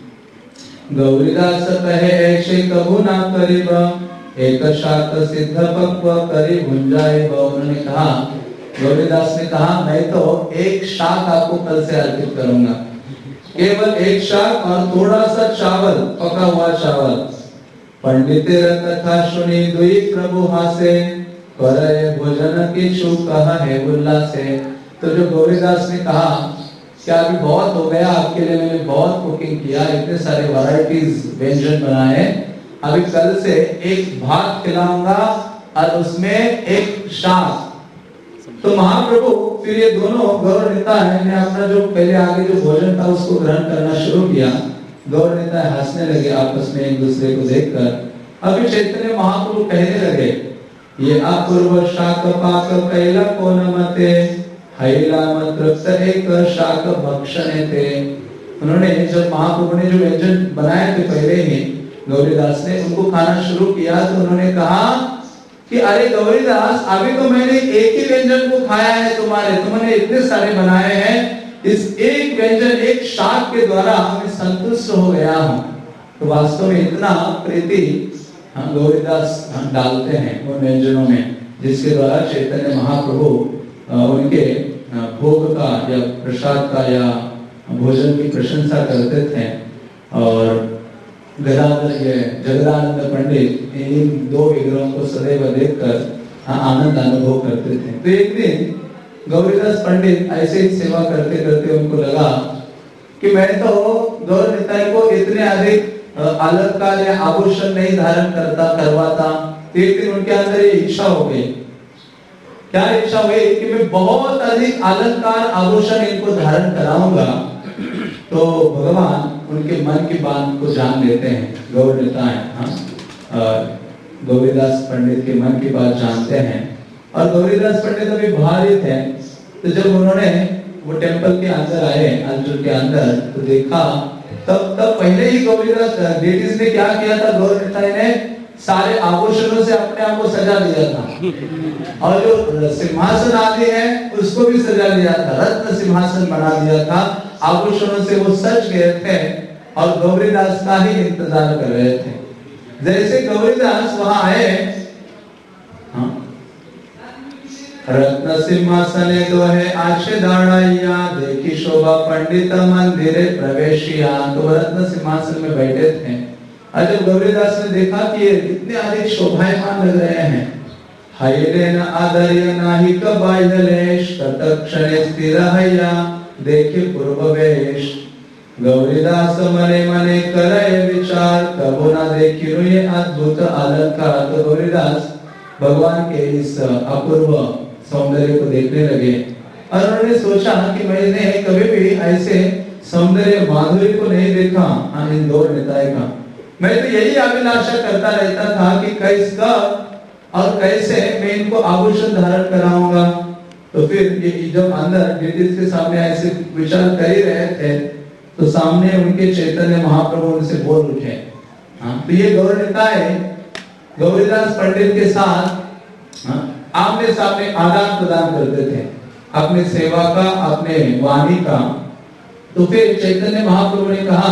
गौरीदास कहे ऐसे कबू ना करीब, एक शाक सिद्ध पक्व करी भुंजाए। उन्होंने कहा, गौरीदास ने कहा, मैं तो एक शाक आपको कल से अर्पित करूंगा, केवल एक शाक और थोड़ा सा चावल, पका हुआ चावल। पंडितेर कथा सुनी दुई प्रभु हासे, करे भोजन की कहा है उल्लासे। तो जो गौरीदास ने कहा, क्या अभी बहुत हो गया आपके लिए, मैंने बहुत कुकिंग किया, इतने सारे वैरायटीज व्यंजन बनाए, अभी कल से एक भात खिलाऊंगा और उसमें एक शाक। तो महाप्रभु फिर ये दोनों गौरनिताय ने अपना जो पहले आगे जो भोजन था उसको ग्रहण करना शुरू किया। गौरनिताय हंसने लगे आपस में एक दूसरे को देखकर। अभी चैतन्य महाप्रभु कहने लगे ये अपूर्व शाक पाक कैला कोन मते हैला मत एक शाक भक्षणे थे। उन्होंने जब महाप्रभु ने जो व्यंजन बनाए थे पहले ही गौरीदास ने उनको खाना शुरू किया तो उन्होंने कहा कि अरे गौरीदास अभी तो मैंने एक ही व्यंजन को खाया है, तुमने इतने सारे बनाए हैं, इस एक व्यंजन एक शाक के द्वारा मैं संतुष्ट हो गया हूँ। तो वास्तव में इतना प्रीति गौरीदास डालते हैं उन व्यंजनों में जिसके द्वारा चैतन्य महाप्रभु उनके भोग का या प्रसाद का या भोजन की प्रशंसा करते थे। और गदाधर ये जगदानंद पंडित इन दो विग्रहों को सदैव देखकर आनंद अनुभव करते थे। तो एक दिन गौरीदास पंडित ऐसे ही सेवा करते करते उनको लगा कि मैं तो गौर निताई को इतने अधिक अलंकार या आभूषण नहीं धारण करवाता। एक दिन उनके अंदर ये इच्छा हो गई। क्या इच्छा हुई कि मैं बहुत अधिक अलंकार आभूषण इनको धारण कराऊंगा। तो भगवान उनके मन की बात को जान लेते हैं, गौर निताई गौरीदास पंडित के मन की बात जानते हैं। और गौरीदास पंडित अभी भारी थे, तो जब उन्होंने वो टेंपल के अंदर आए, अलचूर के अंदर, तो देखा तब पहले ही गौरीदास लेडीज ने क्या किया था, गौर निताई ने सारे आभूषणों से अपने आप को सजा लिया था और जो सिंहासन आदि है उसको भी सजा लिया था, रत्न सिंहासन बना दिया था। आभूषणों से वो सज गए थे और गौरीदास का ही इंतजार कर रहे थे। जैसे गौरीदास वहां आए, रत्न सिंहासने दो है आशे दाड़ाइया देखी शोभा पंडित मंदिरे प्रवेशिया। तो रत्न सिंहासन में बैठे थे और जब गौरीदास ने देखा कि ये इतने अधिक शोभायमान लग रहे हैं, हाइले न आदर्य नाही कबाइलेश तत्क्षणे स्थिर हैया देखे पूर्व वेश। गौरीदास मने मने करे विचार कबो न देखी ये अद्भुत अलंकार। तो गौरीदास भगवान के इस अपूर्व सौंदर्य को देखने लगे और उन्होंने सोचा कि मैंने कभी भी ऐसे सौंदर्य माधुर्य को नहीं देखा इन गौर निताई का। मैं तो यही अभिलाषा करता रहता था कि कैसे मैं इनको आभूषण धारण कराऊंगा। तो फिर ये जब अंदर लेडीज के सामने ऐसे विचार कर ही रहे थे तो सामने उनके चैतन्य महाप्रभु उनसे बोल उठे। तो ये गौर निताई गौरीदास पंडित के साथ आमने सामने आदान प्रदान करते थे अपने सेवा का, अपने वाणी का। तो फिर चैतन्य महाप्रभु ने कहा,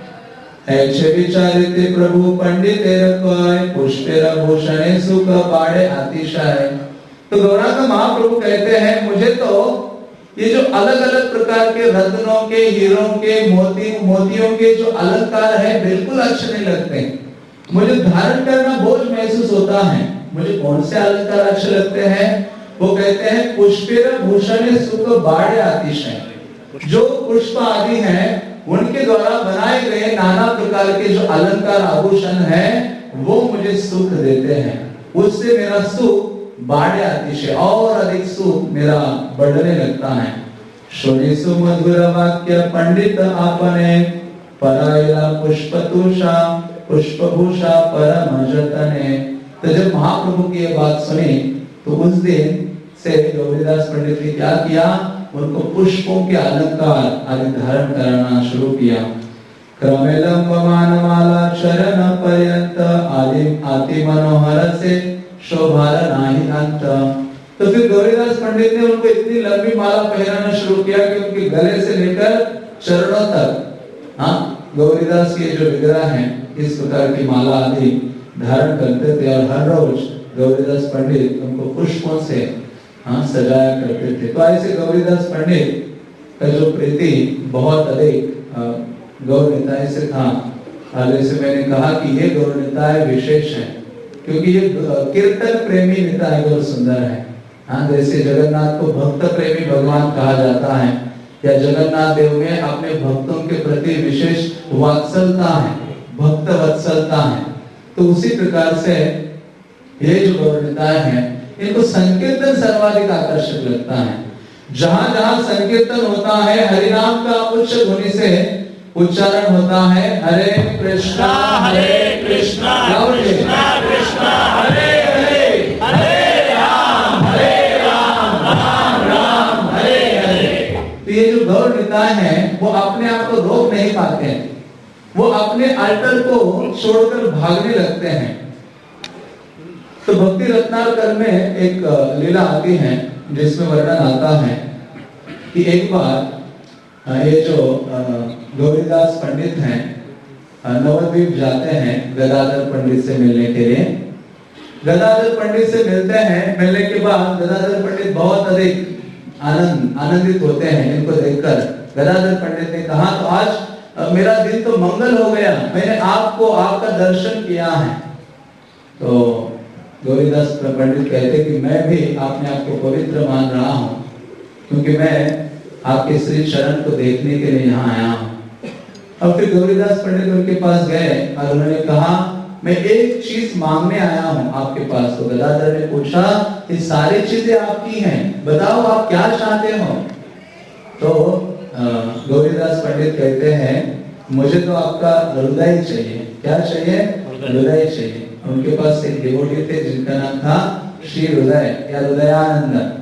ऐसे विचारिते प्रभु पंडित पुष्पेर भूषणे सुख बाड़े अतिशय। तो गौरांग महाप्रभु कहते हैं, मुझे तो ये जो अलग अलग प्रकार के रत्नों के, हीरों के, मोतियों के जो अलंकार है बिल्कुल अच्छे नहीं लगते। मुझे धारण करना बोझ महसूस होता है। मुझे कौन से अलंकार अच्छे लगते हैं? वो कहते हैं पुष्पेर भूषणे सुख बाड़े अतिशय। जो पुष्प आदि हैं उनके द्वारा बनाए गए नाना प्रकार के जो अलंकार आभूषण हैं वो मुझे सुख देते हैं। उससे मेरा सुख बाड़े अतिशय और अधिक सुख मेरा बढ़ने लगता है। शोणिसु मधुर वाक्य पंडित आपने परायला पुष्पतुषा पुष्पभूषा परम जतने। तो जब महाप्रभु की ये बात सुनी तो उस दिन से गौरीदास पंडित ने क्या किया, उनको पुष्पों के अलंकार आदि धारण कराना शुरू किया। क्रमेलम मानमाला चरण पर्यंत आदि मनोहर से शोभार नाही अंत। तो फिर गौरीदास पंडित ने उनको इतनी लंबी माला पहनाना शुरू किया कि उनके गले से लेकर चरणों तक गौरीदास के जो विग्रह हैं इस प्रकार की माला आदि धारण करते थे और हर रोज गौरीदास पंडित उनको पुष्पों से सजाया करते थे। तो ऐसे गौरीदास पंडित का जो प्रीति बहुत अधिक गौर निताई से था। जैसे मैंने कहा कि ये गौर निताई विशेष है क्योंकि ये कीर्तन प्रेमी निताई गौर सुंदर है। जैसे जगन्नाथ को भक्त प्रेमी भगवान कहा जाता है या जगन्नाथ देव में अपने भक्तों के प्रति विशेष वात्सलता है, भक्त वत्सलता है। तो उसी प्रकार से ये जो गौर निताई है इनको संकीर्तन सर्वाधिक आकर्षक लगता है। जहां जहां संकीर्तन होता है हरिनाम का उच्च ध्वनि से उच्चारण होता है, हरे कृष्णा कृष्णा कृष्णा हरे हरे, हरे महिलाएं हैं वो अपने आप को रोक नहीं पाते हैं, वो अपने अल्टर को छोड़कर भागने लगते हैं। तो भक्ति रत्नाकर में एक लीला आती है जिसमें वर्णन आता है कि एक बार ये जो गौरीदास पंडित हैं नवद्वीप जाते हैं गदाधर पंडित से मिलने के लिए। गदाधर पंडित से मिलते हैं, मिलने के बाद गदाधर पंडित बहुत अधिक आनंदित होते हैं इनको देखकर। गदाधर पंडित ने कहा तो आज मेरा दिन तो मंगल हो गया, मैंने आपको आपका दर्शन किया है। तो गौरीदास पंडित कहते कि मैं भी अपने आप को पवित्र मान रहा हूँ, क्योंकि मैं आपके श्री चरण को देखने के लिए यहाँ आया हूँ। अब फिर गौरीदास पंडित उनके पास गए और उन्होंने कहा मैं एक चीज मांगने आया हूँ आपके पास। तो गदाधर ने पूछा ये सारी चीजें आपकी हैं, बताओ आप क्या चाहते हो। तो गौरीदास पंडित कहते हैं मुझे तो आपका हृदय चाहिए। क्या चाहिए? हृदय चाहिए। उनके पास एक डिवोटी थे जिनका नाम था श्री हृदय या हृदयानंद।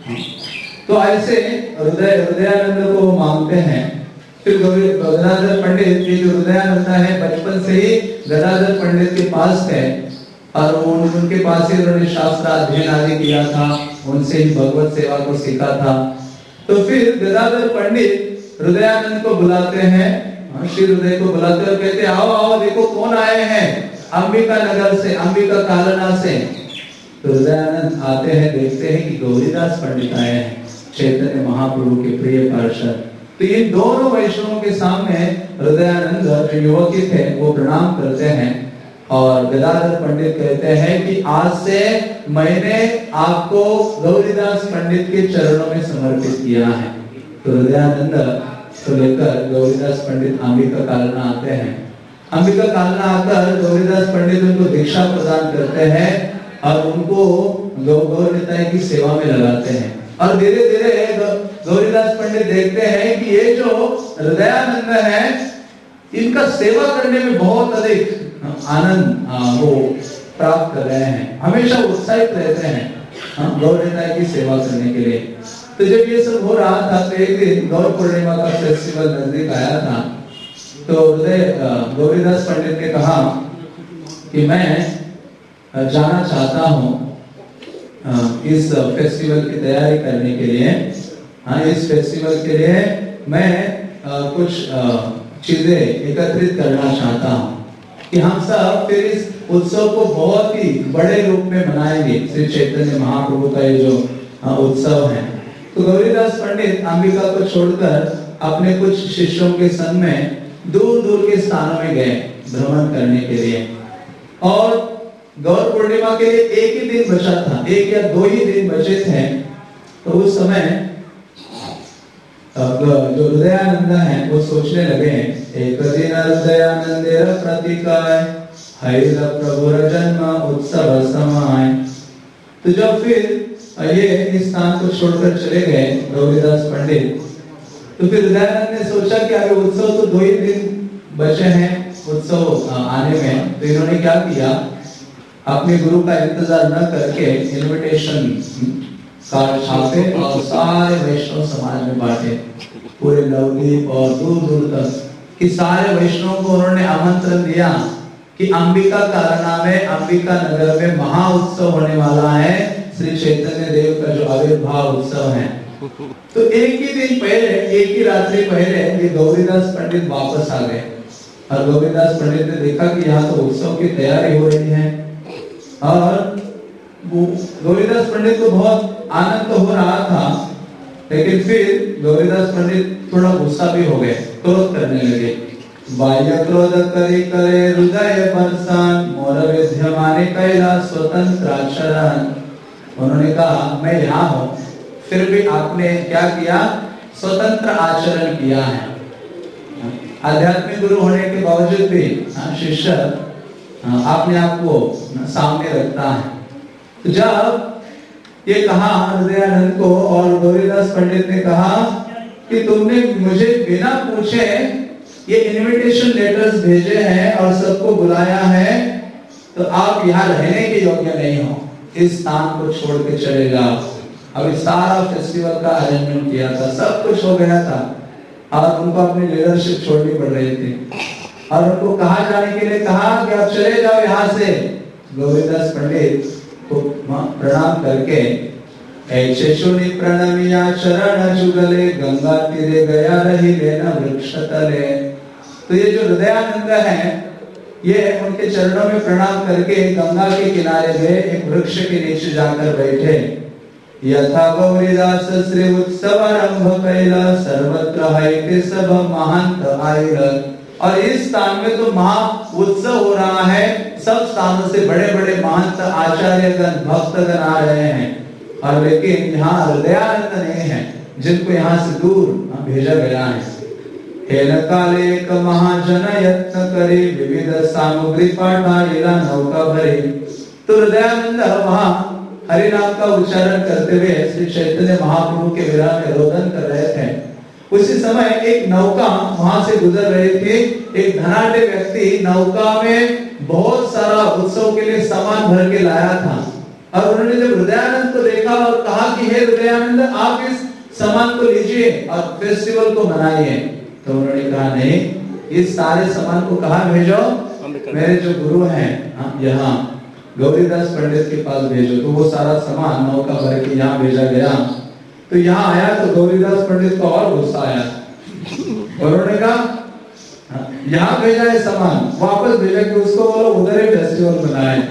तो ऐसे हृदयानंद को वो मांगते हैं। फिर गदाधर पंडित ये जो हृदयानंद है बचपन से ही गदाधर पंडित के पास है और उनके पास ही उन्होंने शास्त्र अध्ययन आदि किया था, उनसे ही भगवत सेवा को सीखा था। तो फिर गदाधर पंडित हृदयानंद को बुलाते हैं, श्री हृदय को बुलाते और कहते आओ आओ देखो कौन आए हैं अंबिका नगर से, अंबिका कालना से। तो हृदयानंद आते हैं, देखते हैं कि गौरीदास पंडित आए हैं, चैतन्य महाप्रभु के प्रिय पार्षद। तो ये दोनों वैष्णवों के सामने हृदयानंद जो युवकी थे वो प्रणाम करते हैं और गदाधर पंडित कहते हैं कि आज से मैंने आपको गौरीदास पंडित के चरणों में समर्पित किया है। तो हृदयानंद को लेकर गौरीदास पंडित अंबिका कालना आते हैं। अंबिका कालना आकर गौरीदास पंडित उनको दीक्षा प्रदान करते हैं और उनको गौर निताई की सेवा में लगाते हैं। और धीरे धीरे गौरीदास पंडित देखते हैं कि ये जो हृदयानंद है इनका सेवा करने में बहुत अधिक आनंद वो प्राप्त कर रहे हैं, हमेशा उत्साहित रहते हैं गौर निताई की सेवा करने के लिए। तो जब ये सब हो रहा था तो एक दिन गौर पूर्णिमा का फेस्टिवल नजदीक आया था। तो गौरीदास पंडित ने कहा कि मैं जाना चाहता हूँ इस फेस्टिवल की तैयारी करने के लिए। इस फेस्टिवल के लिए मैं कुछ चीजें एकत्रित करना चाहता हूँ कि हम सब फिर इस उत्सव को बहुत ही बड़े रूप में मनाएंगे, श्री चैतन्य महाप्रभु का ये जो उत्सव है। तो गौरीदास पंडित अंबिका को छोड़कर अपने कुछ शिष्यों के संग में दूर दूर के स्थानों में गए भ्रमण करने के लिए। और गौर पूर्णिमा के लिए एक ही दिन बचा था, एक या दो ही दिन बचे थे। तो उस समय जो हृदयानंद है वो सोचने लगे एक दिन हृदयानंदेर प्रतीकाय हरिद प्रभुर जन्म उत्सव समाय। तो जब फिर ये इस स्थान को छोड़कर चले गए गौरीदास पंडित, तो फिर हृदयानंद ने सोचा कि अभी उत्सव तो 2 ही दिन बचे हैं उत्सव आने में। तो इन्होंने क्या किया, अपने गुरु का इंतजार न करके इनविटेशन कार्ड छापे और सारे वैष्णव समाज में बांटे, पूरे नवद्वीप और दूर दूर तक कि सारे वैष्णव को उन्होंने आमंत्रण दिया कि अंबिका कालना में, अंबिका नगर में महा उत्सव होने वाला है, श्री चैतन्य देव का जो आविर्भाव उत्सव है। तो एक ही दिन पहले, एक ही रात्रि पहले ये गौरीदास पंडित वापस आ गए और गौरीदास पंडित ने देखा कि यहाँ तो उत्सव की तैयारी हो रही है। और गौरीदास पंडित को बहुत आनंद तो हो रहा था, लेकिन फिर गौरीदास पंडित थोड़ा गुस्सा भी हो गए, क्रोध करने लगे। बाह्य क्रोध करे करे हृदय बरसान मोर विद्यमाने कैला स्वतंत्र आचरण। उन्होंने कहा मैं यहाँ हूँ, फिर भी आपने क्या किया, स्वतंत्र आचरण किया है। आध्यात्मिक गुरु होने के बावजूद भी शिष्य अपने आप को सामने रखता है। तो जब ये कहा हृदयानंद को और गौरीदास पंडित ने कहा कि तुमने मुझे बिना पूछे ये इनविटेशन लेटर्स भेजे हैं और सबको बुलाया है, तो आप यहाँ रहने के योग्य नहीं हो, इस स्थान को छोड़ के चले जाओ। अभी सारा फेस्टिवल का अरेंजमेंट किया था, सब कुछ हो गया था, और उनको अपनी लीडरशिप छोड़नी पड़ रही थी और उनको कहा जाने के लिए कहा कि आप चले जाओ यहाँ से। गौरीदास पंडित को प्रणाम करके शिशुनि प्रणमिया शरण जुगले गंगा तीरे गया रही लेना वृक्ष तले। तो ये जो हृदयानंद है ये उनके चरणों में प्रणाम करके गंगा के किनारे गए, एक वृक्ष के नीचे जाकर बैठे। यथा गौरीदास श्री उत्सव आरंभ कैला सर्वत्र है सब महंत आयल। और इस स्थान में तो महा उत्सव हो रहा है, सब स्थानों से बड़े बड़े महंत आचार्यगण भक्तगण आ रहे हैं। और लेकिन यहाँ हृदयानंद नहीं है जिनको यहाँ से दूर भेजा गया है। हेन काले एक महाजन यत्न करे विविध सामग्री पाठाइला नौका भरे। तो हृदयानंद वहाँ हरि नाम का उच्चारण करते हुए श्री चैतन्य महाप्रभु के विरह में रोदन कर रहे थे। उसी समय एक नौका वहां से गुजर रही थी। एक धनाढ्य व्यक्ति नौका में बहुत सारा उत्सव के लिए सामान भर के लाया था और उन्होंने जब हृदयानंद को देखा और कहा कि हे हृदयानंद आप इस सामान को लीजिए और फेस्टिवल को मनाइए। तो उन्होंने कहा नहीं, इस सारे सामान को कहाँ भेजो, मेरे जो गुरु हैं यहाँ गौरीदास पंडित के पास भेजो। तो वो सारा सामान नौका भर के यहाँ भेजा गया। तो यहाँ आया तो गौरीदास पंडित को और गुस्सा आया। उन्होंने कहा यहाँ भेजा है सामान, वापस भेजा कि उसको बोलो उधर ही फेस्टिवल मनाए।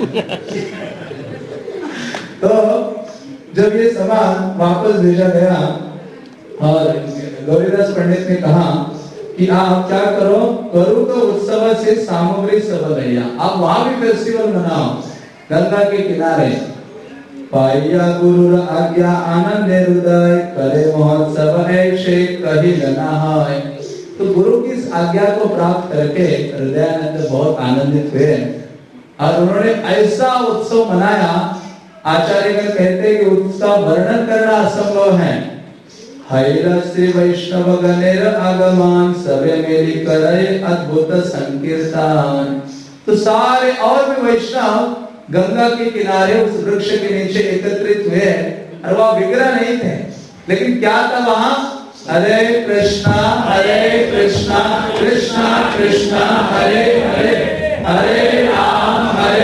तो जब ये सामान वापस भेजा गया और गौरीदास पंडित ने कहा कि आप क्या करो, करो तो उत्सव से सामग्री सब भैया, आप वहां भी फेस्टिवल मनाओ गंगा के किनारे। पाइया गुरु आज्ञा आनंद हृदय करे महोत्सव ऐसे कही लना है। तो गुरु की इस आज्ञा को प्राप्त करके हृदयानंद बहुत आनंदित हुए और उन्होंने ऐसा उत्सव मनाया। आचार्यगण कहते हैं कि उसका वर्णन करना असंभव है। हैर श्री वैष्णव गणेर आगमन सबे मेरी करे अद्भुत संकीर्तन। तो सारे और भी वैष्णव गंगा के किनारे उस वृक्ष के नीचे एकत्रित हुए और वह विग्रह नहीं थे, लेकिन क्या था वहां, हरे कृष्णा कृष्णा कृष्णा हरे हरे, हरे राम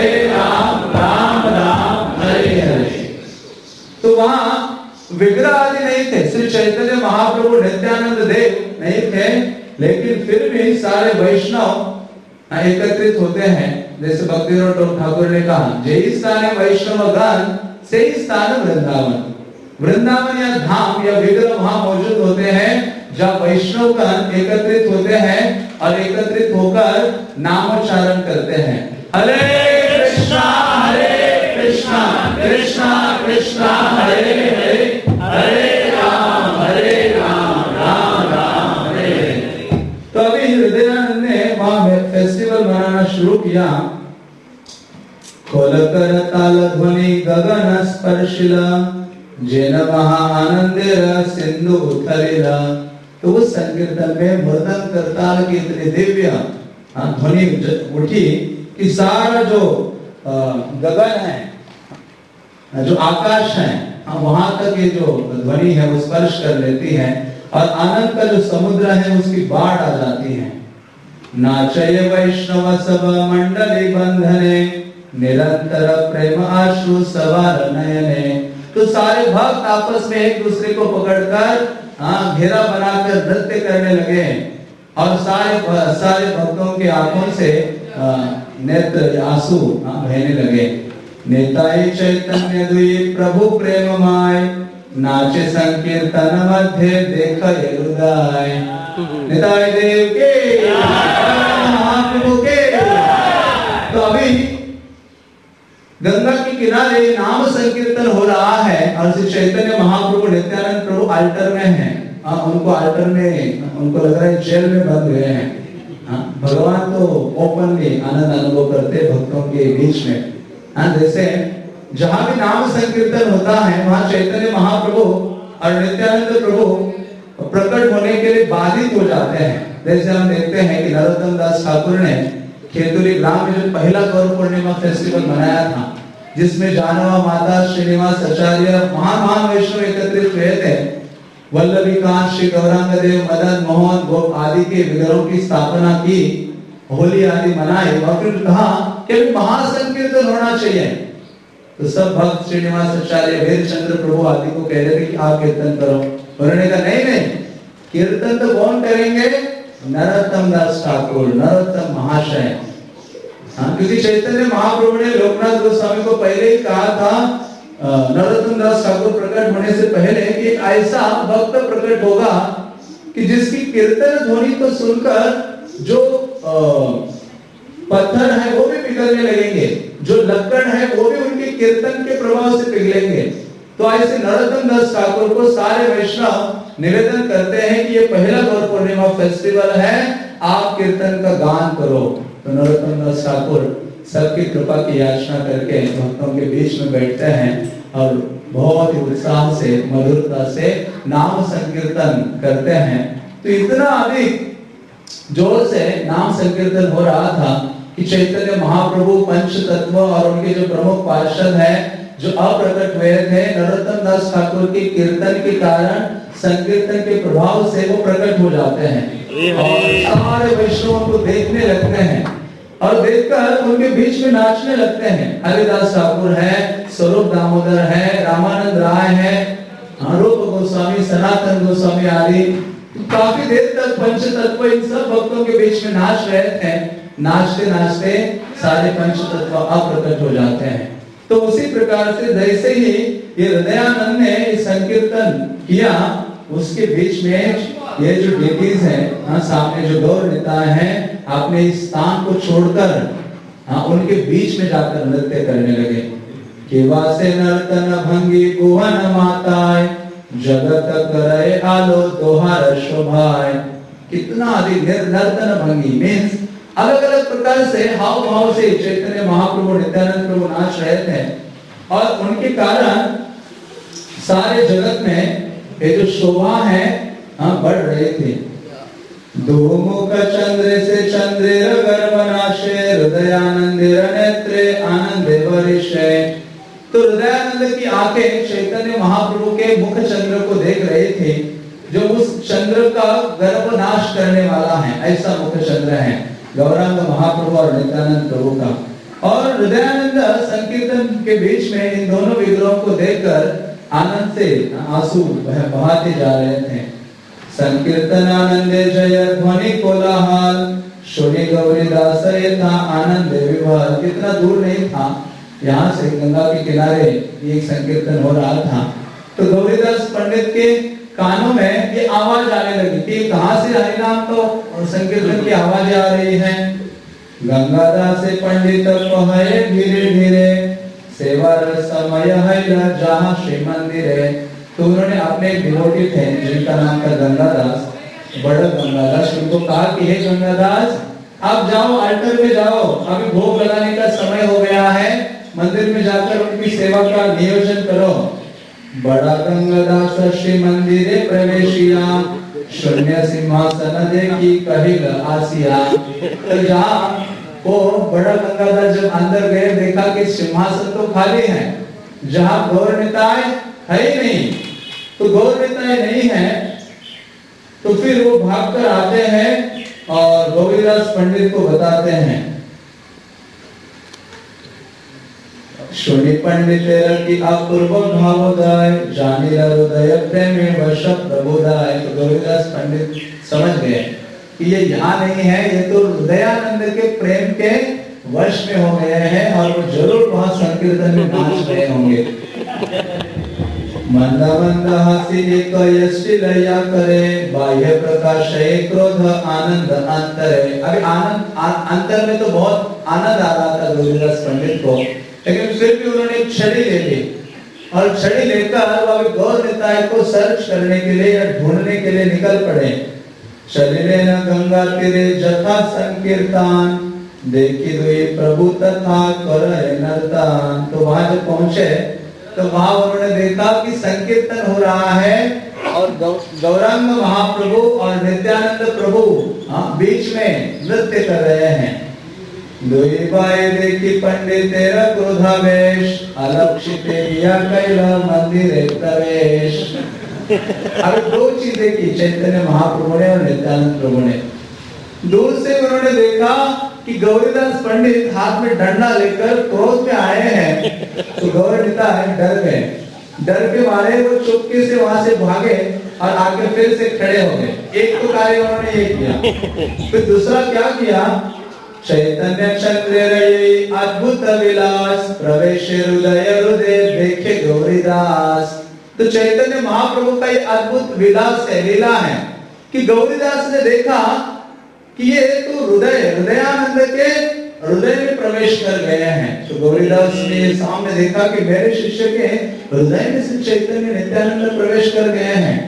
राम राम हरे हरे। तो वहां विग्रह आदि नहीं थे, श्री चैतन्य महाप्रभु नित्यानंद देव नहीं थे, लेकिन फिर भी सारे वैष्णव एकत्रित होते हैं। जैसे भक्तिविनोद ठाकुर ने कहा, जय स्थान वैष्णव गण से स्थान वृंदावन। वृंदावन या धाम या विग्रह वहां मौजूद होते हैं जहाँ वैष्णव गण एकत्रित होते हैं और एकत्रित होकर नामोच्चारण करते हैं। हरे कृष्णा कृष्णा कृष्णा हरे हरे, हरे राम राम राम हरे हरे। तो अभी हृदयानंद ने वहां फेस्टिवल मनाना शुरू किया। खोल कर ताल ध्वनि गगन स्पर्शिला जैन महा आनंदेर सिंधु उथलिला। तो उस संकीर्तन में मृदंग करताल की इतनी दिव्य ध्वनि उठी कि सारा जो गगन है, जो आकाश है, वहां तक ये जो ध्वनि है वो स्पर्श कर लेती है और आनंद का जो समुद्र है उसकी बाढ़ आ जाती है। नाचय वैष्णव सब मंडली बंधने निरंतर प्रेम आश्रु सवार नयने। तो सारे भक्त आपस में एक दूसरे को पकड़कर घेरा बनाकर नृत्य करने लगे और सारे भक्तों के आंखों से नेत्र आंसू बहने लगे। निताय चैतन्य द्वि प्रभु प्रेममय नाचे संकीर्तन मध्य देख हृदय। निताय देव के महाप्रभु के। तो अभी गंगा के किनारे नाम संकीर्तन हो रहा है और श्री चैतन्य महाप्रभु नित्यानंद प्रभु अल्टर में हैं। उनको अल्टर में उनको लग रहा है जेल में बंद हुए हैं। भगवान तो ओपनली आनंद अनुभव करते भक्तों के बीच में। जैसे जहां भी नाम संकीर्तन होता है वहां चैतन्य महाप्रभु और नित्यानंद प्रभु प्रकट होने के लिए बाधित हो जाते हैं। जैसे हम देखते हैं कि नरोत्तम दास ठाकुर ने खेतुरी ग्राम में जो पहला गौर पूर्णिमा फेस्टिवल मनाया था, जिसमें जानवा माता श्रीनिवास आचार्य महान वैष्णव एकत्रित हुए थे, वल्लभीकांत, श्री गौरांग देव, मदन मोहन, गोप आदि के विग्रहों की स्थापना की, होली आदि मनाई और फिर कहा कि महासंकीर्तन होना चाहिए। तो सब भक्त श्रीनिवास आचार्य, वीर चंद्र प्रभु आदि को कह रहे थे कि आप कीर्तन करो। उन्होंने कहा नहीं नहीं, कीर्तन तो कौन करेंगे? नरोत्तम दास ठाकुर, नरोत्तम महाशय। क्योंकि चैतन्य महाप्रभु ने लोकनाथ गोस्वामी को पहले ही कहा था, नरोत्तम दास ठाकुर प्रकट होने से पहले, कि ऐसा भक्त प्रकट होगा कि जिसकी कीर्तन ध्वनि तो सुनकर जो पत्थर है वो भी पिघलने लगेंगे, जो लक्कड़ है वो भी उनके कीर्तन के प्रभाव से पिघलेंगे। तो ऐसे नरोत्तम दास ठाकुर को सारे वैष्णव निवेदन करते हैं कि ये पहला गौर पूर्णिमा फेस्टिवल है, आप कीर्तन का गान करो। तो नरोत्तम दास ठाकुर सबकी कृपा की याचना करके भक्तों के बीच में बैठते हैं और बहुत ही उत्साह से, मधुरता से नाम संकीर्तन करते हैं। तो इतना अधिक जोर से नाम संकीर्तन हो रहा था कि चैतन्य महाप्रभु, पंच तत्व और उनके जो प्रमुख पार्षद हैं जो अप्रकट हुए थे, नरोत्तम दास ठाकुर के कीर्तन के कारण, संकीर्तन के प्रभाव से वो प्रकट हो जाते हैं और सारे वैष्णवों को देखने लगते हैं और देखकर उनके बीच में नाचने लगते हैं। हरिदास ठाकुर है, स्वरूप दामोदर है, रामानंद राय है, रूप गोस्वामी, सनातन गोस्वामी आदि काफी देर तक पंच तत्व इन सब भक्तों के बीच में नाच रहे थे। नाचते नाचते सारे पंच तत्व अप्रकट हो जाते हैं। तो उसी प्रकार से जैसे ही ये हृदयानंद ने संकीर्तन किया, उसके बीच में ये जो डेटीज हैं, सामने जो गौर नेताएं हैं, अपने इस स्थान को छोड़कर उनके बीच में जाकर नृत्य करने लगे। केवा से नर्तन भंगी गुहन माताएं, जगत करे आलो दोहार शोभाए। कितना अधिक नर्तन भंगी मीन्स अलग अलग प्रकार से हाव भाव से चैतन्य महाप्रभु, नित्यानंद प्रभु नाच रहे थे और उनके कारण सारे जगत में ये जो शोभा है बढ़ रहे थे। दो मुख चंद्र से चंद्र गर्भनाशे, हृदयानंदेर नेत्रे आनंदे वरिष्ठे। तो हृदयानंद की आंखें चैतन्य महाप्रभु के मुख चंद्र को देख रहे थे, जो उस चंद्र का गर्भनाश करने वाला है, ऐसा मुख चंद्र है गौरांग महाप्रभु और नित्यानंद प्रभु का। और हृदयानंद संकीर्तन के बीच में इन दोनों विग्रहों को देखकर आनंद से आंसू बहाते जा रहे थे। संकीर्तन आनंदे जय ध्वनि कोलाहल, शोनी गौरीदास था आनंद विभल। कितना दूर नहीं था, यहाँ से गंगा के किनारे एक संकीर्तन हो रहा था। तो गौरीदास पंडित के कानों में ये आवाज आने लगी कि कहाँ से हरिनाम तो संकीर्तन की आवाज आ रही है। गंगादास पंडित कहे धीरे धीरे, सेवा समय है जहाँ श्री मंदिर है। तो उन्होंने अपने डिवोटी थे जिनका नाम था गंगादास, बड़ा गंगादास, उनको कहा कि हे गंगादास, आप जाओ अल्टर में जाओ, अभी भोग लगाने का समय हो गया है, मंदिर में जाकर उनकी सेवा का नियोजन करो। बड़ा गंगादास श्री मंदिरे प्रवेशिया, शून्य सिंहासन देखी कहिल आसिया। तो जहाँ वो बड़ा गंगादास जब अंदर गए, देखा कि सिंहासन तो खाली है, जहाँ गौर नेताएं है ही नहीं। तो गौर नेताएं नहीं है, तो फिर वो भागकर आते हैं और गौरीदास पंडित को बताते हैं। सुनि पंडित की अपूर्व भावोदय, जानी हृदय प्रेम वश प्रबोधाय। तो गौरीदास पंडित समझ गए कि ये यहाँ नहीं है, ये तो हृदयानंद के प्रेम के वश में हो गए हैं और वो जरूर वहां संकीर्तन में नाच रहे होंगे। मंद मंद हासी एक यष्टि लया करे, बाह्य प्रकाश क्रोध आनंद अंतरे। अभी आनंद अंतर में तो बहुत आनंद आ रहा था गौरीदास पंडित को, लेकिन फिर भी उन्होंने छड़ी ले ली और छड़ी लेकर वो अभी गौर नेताएं को सर्च करने के लिए या ढूंढने के लिए निकल पड़े। चलिले न गंगा तीरे जथा संकीर्तन, देखी दुई प्रभु तथा करे नर्तन। तो वहां जब पहुंचे तो वहां उन्होंने देखा कि संकीर्तन हो रहा है और गौरांग महाप्रभु और नित्यानंद प्रभु बीच में नृत्य कर रहे हैं। दुई बाई देखी पंडित तेरा क्रोधावेश, अलक्षित किया कैला मंदिर प्रवेश। अब दो चीजें की चैतन्य महाप्रभु ने और नित्यानंद प्रभु ने। दूर से उन्होंने देखा कि गौरीदास पंडित हाथ में डंडा लेकर क्रोध में आए हैं, तो गौरनीता डर गए। डर के मारे वो चुपके से वहां से भागे और आके फिर से खड़े हो गए। एक तो कार्य उन्होंने ये किया। फिर दूसरा क्या किया, चैतन्य चंद्र अद्भुत विलास प्रवेश हृदय हृदय देखे गौरीदास। तो चैतन्य महाप्रभु का ये अद्भुत विलास है, लीला है कि गौरीदास ने देखा कि ये तो हृदयानंद के हृदय में प्रवेश कर गए हैं। तो गौरीदास ने सामने देखा कि मेरे शिष्य के हृदय में से चैतन्य नित्यानंद प्रवेश कर गए हैं।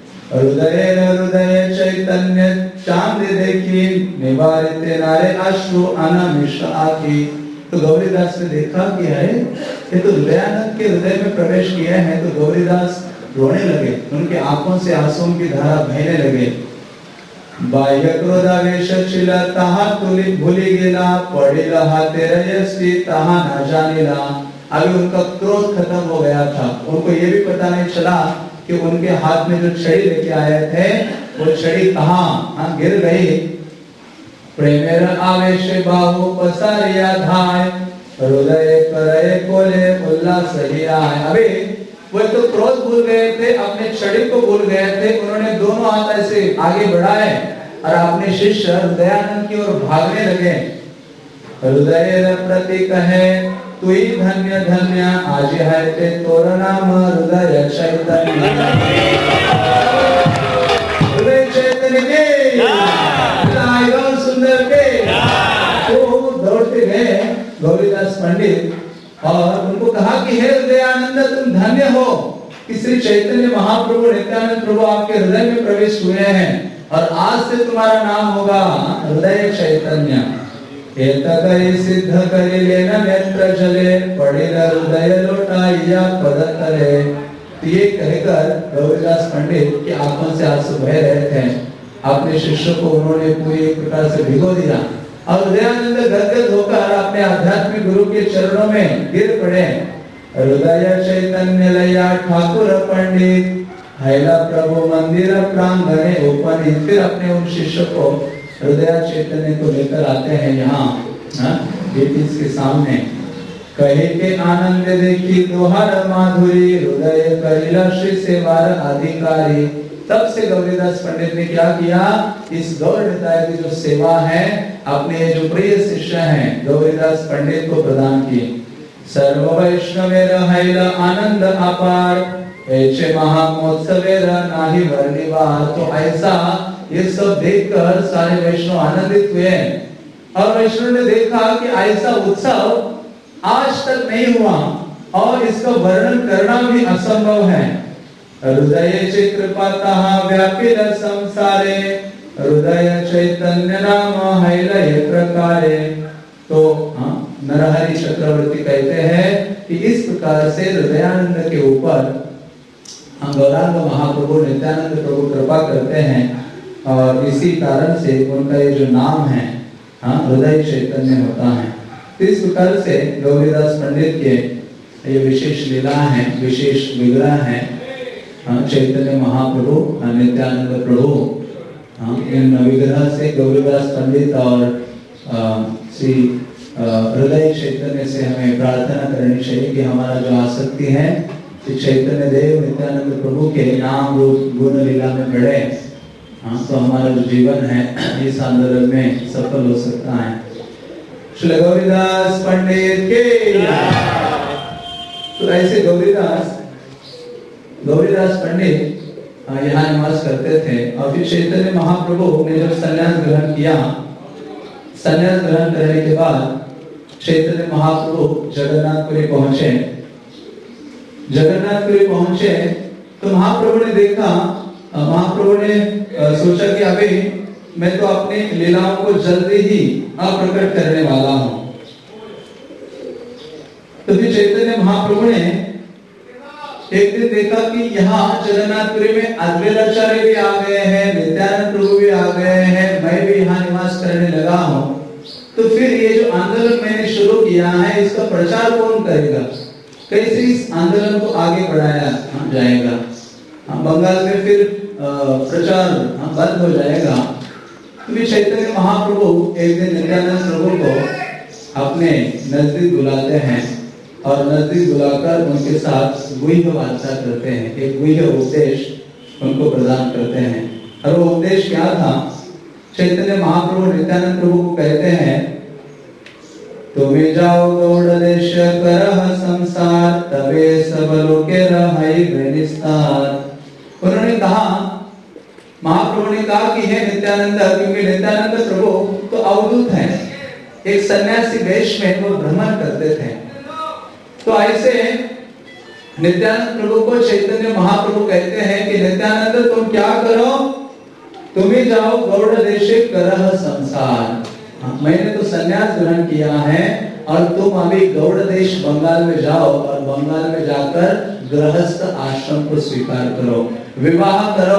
हृदय चैतन्य चांद देखी निवारित नारे अश्रु अनामिष आखी। तो गौरीदास ने देखा कि है ये तो हृदयानंद के हृदय में प्रवेश किए हैं। तो गौरीदास रोने लगे, उनके आंखों से आंसुओं की धारा बहने लगे। बाह्य क्रोधावेश चिला ताहा तुली भूली गेला पड़िला हाथे रयसी ताहा ना जानिला। अभी उनका क्रोध खत्म हो गया था। उनको ये भी पता नहीं चला कि उनके हाथ में जो छड़ी लेके आए थे वो छड़ी कहाँ गिर गई। प्रेमेर आवेश बाहु पसारिया धाय हृदय करय कोले उल्लास हिया। अभी वो तो क्रोध भूल गए थे, अपने छड़ी को भूल गए थे। उन्होंने दोनों हाथ ऐसे आगे बढ़ाए और अपने शिष्य हृदयानंद की ओर भागने लगे। हृदय प्रतीक है तू ही धन्य धन्य आज है ते तोर नाम हृदय चैतन्य। हृदय चैतन्य के सुंदर के तो दौड़ते गए गौरीदास पंडित और उनको कहा कि हे हृदयानंद तुम धन्य हो कि श्री चैतन्य महाप्रभु नित्यानंद प्रभु आपके हृदय में प्रवेश हुए हैं और आज से तुम्हारा नाम होगा हृदय चैतन्य। सिद्ध करी लेना नेत्र जले पड़े हृदय लोटाइया पद तले। तो ये कहकर गौरीदास पंडित की आंखों से आंसू बह रहे थे। अपने शिष्य को उन्होंने पूरी प्रकार से भिगो दिया और हृदयानंद गदगद होकर अपने आध्यात्मिक गुरु के चरणों में गिर पड़े। हृदय चैतन्य लया ठाकुर पंडित हैला प्रभु मंदिर प्रांगणे उपनीत। फिर अपने उन शिष्य को हृदय चैतन्य को लेकर आते हैं यहाँ ब्रिटिश के सामने। कहे के आनंद देखी दोहर माधुरी हृदय करिला श्री सेवार अधिकारी। तब से गौरीदास पंडित ने क्या किया, इस गौरनिताय की जो सेवा है अपने जो प्रिय शिष्य हैं गौरीदास पंडित को प्रदान की। सर्व वैष्णवेर हैल आनंद अपार ऐसे महामोत्सवेर नाही वर्णिवार। तो ऐसा ये सब देखकर सारे वैष्णव आनंदित हुए और वैष्णव ने देखा कि ऐसा उत्सव आज तक नहीं हुआ और इसका वर्णन करना भी असंभव है। हृदय चे कृपातः व्यापिल संसारे हृदय चैतन्य नाम हैलय प्रकारे। तो नरहरि चक्रवर्ती कहते हैं कि इस प्रकार से हृदयानंद के ऊपर गौरांग महाप्रभु नित्यानंद प्रभु कृपा करते हैं और इसी कारण से उनका ये जो नाम है हृदय चैतन्य होता है। इस प्रकार से गौरीदास पंडित के ये विशेष लीला है, विशेष विग्रह है। चैतन्य महाप्रभु नित्यानंद प्रभु इन विग्रह से गौरीदास पंडित और श्री हृदय चैतन्य से हमें प्रार्थना करनी चाहिए कि हमारा जो आसक्ति है श्री चैतन्य देव नित्यानंद प्रभु के नाम रूप गुण लीला में बढ़े। तो हमारा जो जीवन है इस आंदोलन में सफल हो सकता है। श्री गौरीदास पंडित के तो ऐसे गौरीदास पंडित यहाँ निवास करते थे और फिर चैतन्य महाप्रभु ने जब संन्यास ग्रहण किया, संन्यास ग्रहण करने के बाद चैतन्य महाप्रभु जगन्नाथपुरी पहुंचे। जगन्नाथपुरी पहुंचे तो महाप्रभु ने देखा, महाप्रभु ने सोचा कि अभी मैं तो अपनी लीलाओं को जल्दी ही अप्रकट करने वाला हूं। तो फिर चैतन्य महाप्रभु ने एक दिन देखा कि यहाँ जगन्नाथपुरी में अद्वैताचार्य भी आ गए हैं, नित्यानंद प्रभु भी आ गए हैं, मैं भी यहाँ निवास करने लगा हूँ। तो फिर ये जो आंदोलन मैंने शुरू किया है इसका प्रचार कौन करेगा, कैसे इस आंदोलन को आगे बढ़ाया जाएगा। बंगाल में फिर प्रचार बंद हो जाएगा। तो चैतन्य महाप्रभु एक दिन नित्यानंद प्रभु को अपने नजदीक बुलाते हैं और नजदीक बुलाकर उनके साथ गुह्य वार्ता करते हैं, एक गुह्य उपदेश उनको प्रदान करते हैं। और वो उपदेश क्या था? चैतन्य महाप्रभु नित्यानंद प्रभु को कहते हैं, तुम्हें जाओ गौड़ देश करह संसार, तबे सब लोके रहई विनिस्तार। उन्होंने कहा, महाप्रभु ने कहा कि हे नित्यानंद, क्योंकि नित्यानंद प्रभु तो अवधूत हैं, एक सन्यासी वेश में वो भ्रमण करते थे। तो ऐसे नित्यानंद प्रभु को चैतन्य महाप्रभु कहते हैं कि नित्यानंद तुम क्या करो, तुम्हें जाओ गौड़ देश करह संसार। मैंने तो सन्यास ग्रहण किया है और तुम अभी गौड़ देश बंगाल में जाओ और बंगाल में जाकर गृहस्थ आश्रम को स्वीकार करो, विवाह करो।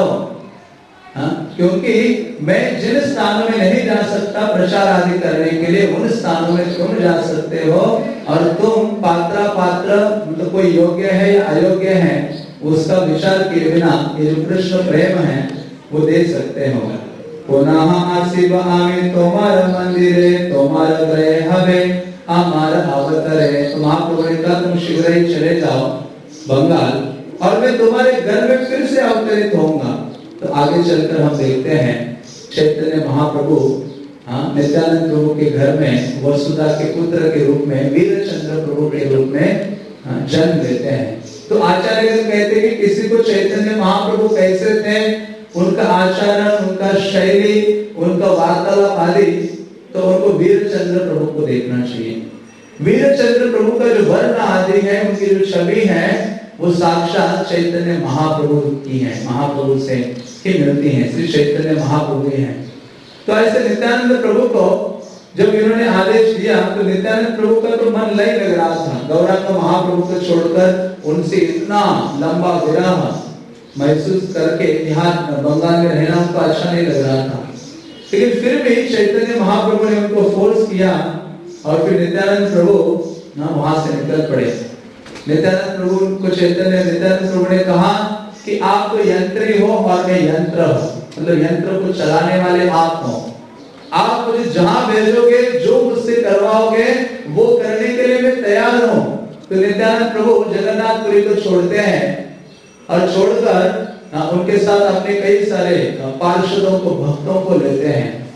क्योंकि मैं जिन स्थानों में नहीं जा सकता प्रचार आदि करने के लिए, उन स्थानों में तुम जा सकते हो और तुम पात्र तो कोई योग्य है या अयोग्य है उसका विचार किए बिना ये जो कृष्ण प्रेम है वो दे सकते हो। पुनः आसिब आमी तुम्हार मंदिरे, तुम्हार गृह हवे हमार अवतरे। तो महाप्रभु ने कहा तुम शीघ्र ही चले जाओ बंगाल और मैं तुम्हारे घर में फिर से अवतरित होऊंगा। तो आगे चलकर हम देखते हैं चैतन्य महाप्रभु नित्यानंद प्रभु के घर में वसुधा के पुत्र के रूप में, वीरचंद्र प्रभु के रूप में जन्म लेते हैं। तो आचार्य कहते हैं कि किसी को चैतन्य महाप्रभु कैसे थे, उनका आचरण, उनका शैली, उनका वार्तालाप आदि, तो उनको वीरचंद्र प्रभु को देखना चाहिए। वीरचंद्र प्रभु का जो वर्ण आदि है, उनकी जो छवि है वो साक्षात चैतन्य महाप्रभु की है, महाप्रभु से ही मिलती है, श्री चैतन्य महाप्रभु ही है। तो ऐसे नित्यानंद प्रभु को जब इन्होंने आदेश दिया तो नित्यानंद प्रभु का तो मन नहीं लग रहा था। गौरांग महाप्रभु को छोड़कर उनसे इतना लंबा विरह महसूस करके यहाँ बंगाल में रहना उनको अच्छा नहीं लग रहा था। लेकिन फिर भी चैतन्य महाप्रभु ने उनको फोर्स किया और फिर नित्यानंद प्रभु वहां से निकल पड़े। नित्यानंद प्रभु को नित्यानंद प्रभु ने कहा कि आप तो यंत्री हो और मैं यंत्र हूं, मतलब यंत्र को चलाने वाले आप हो। आप मुझे जहां भेजोगे, जो मुझसे करवाओगे, वो करने के लिए मैं तैयार हूं। तो नित्यानंद प्रभु जगन्नाथपुरी को छोड़ते हैं और छोड़कर उनके साथ अपने कई सारे पार्षदों को, भक्तों को लेते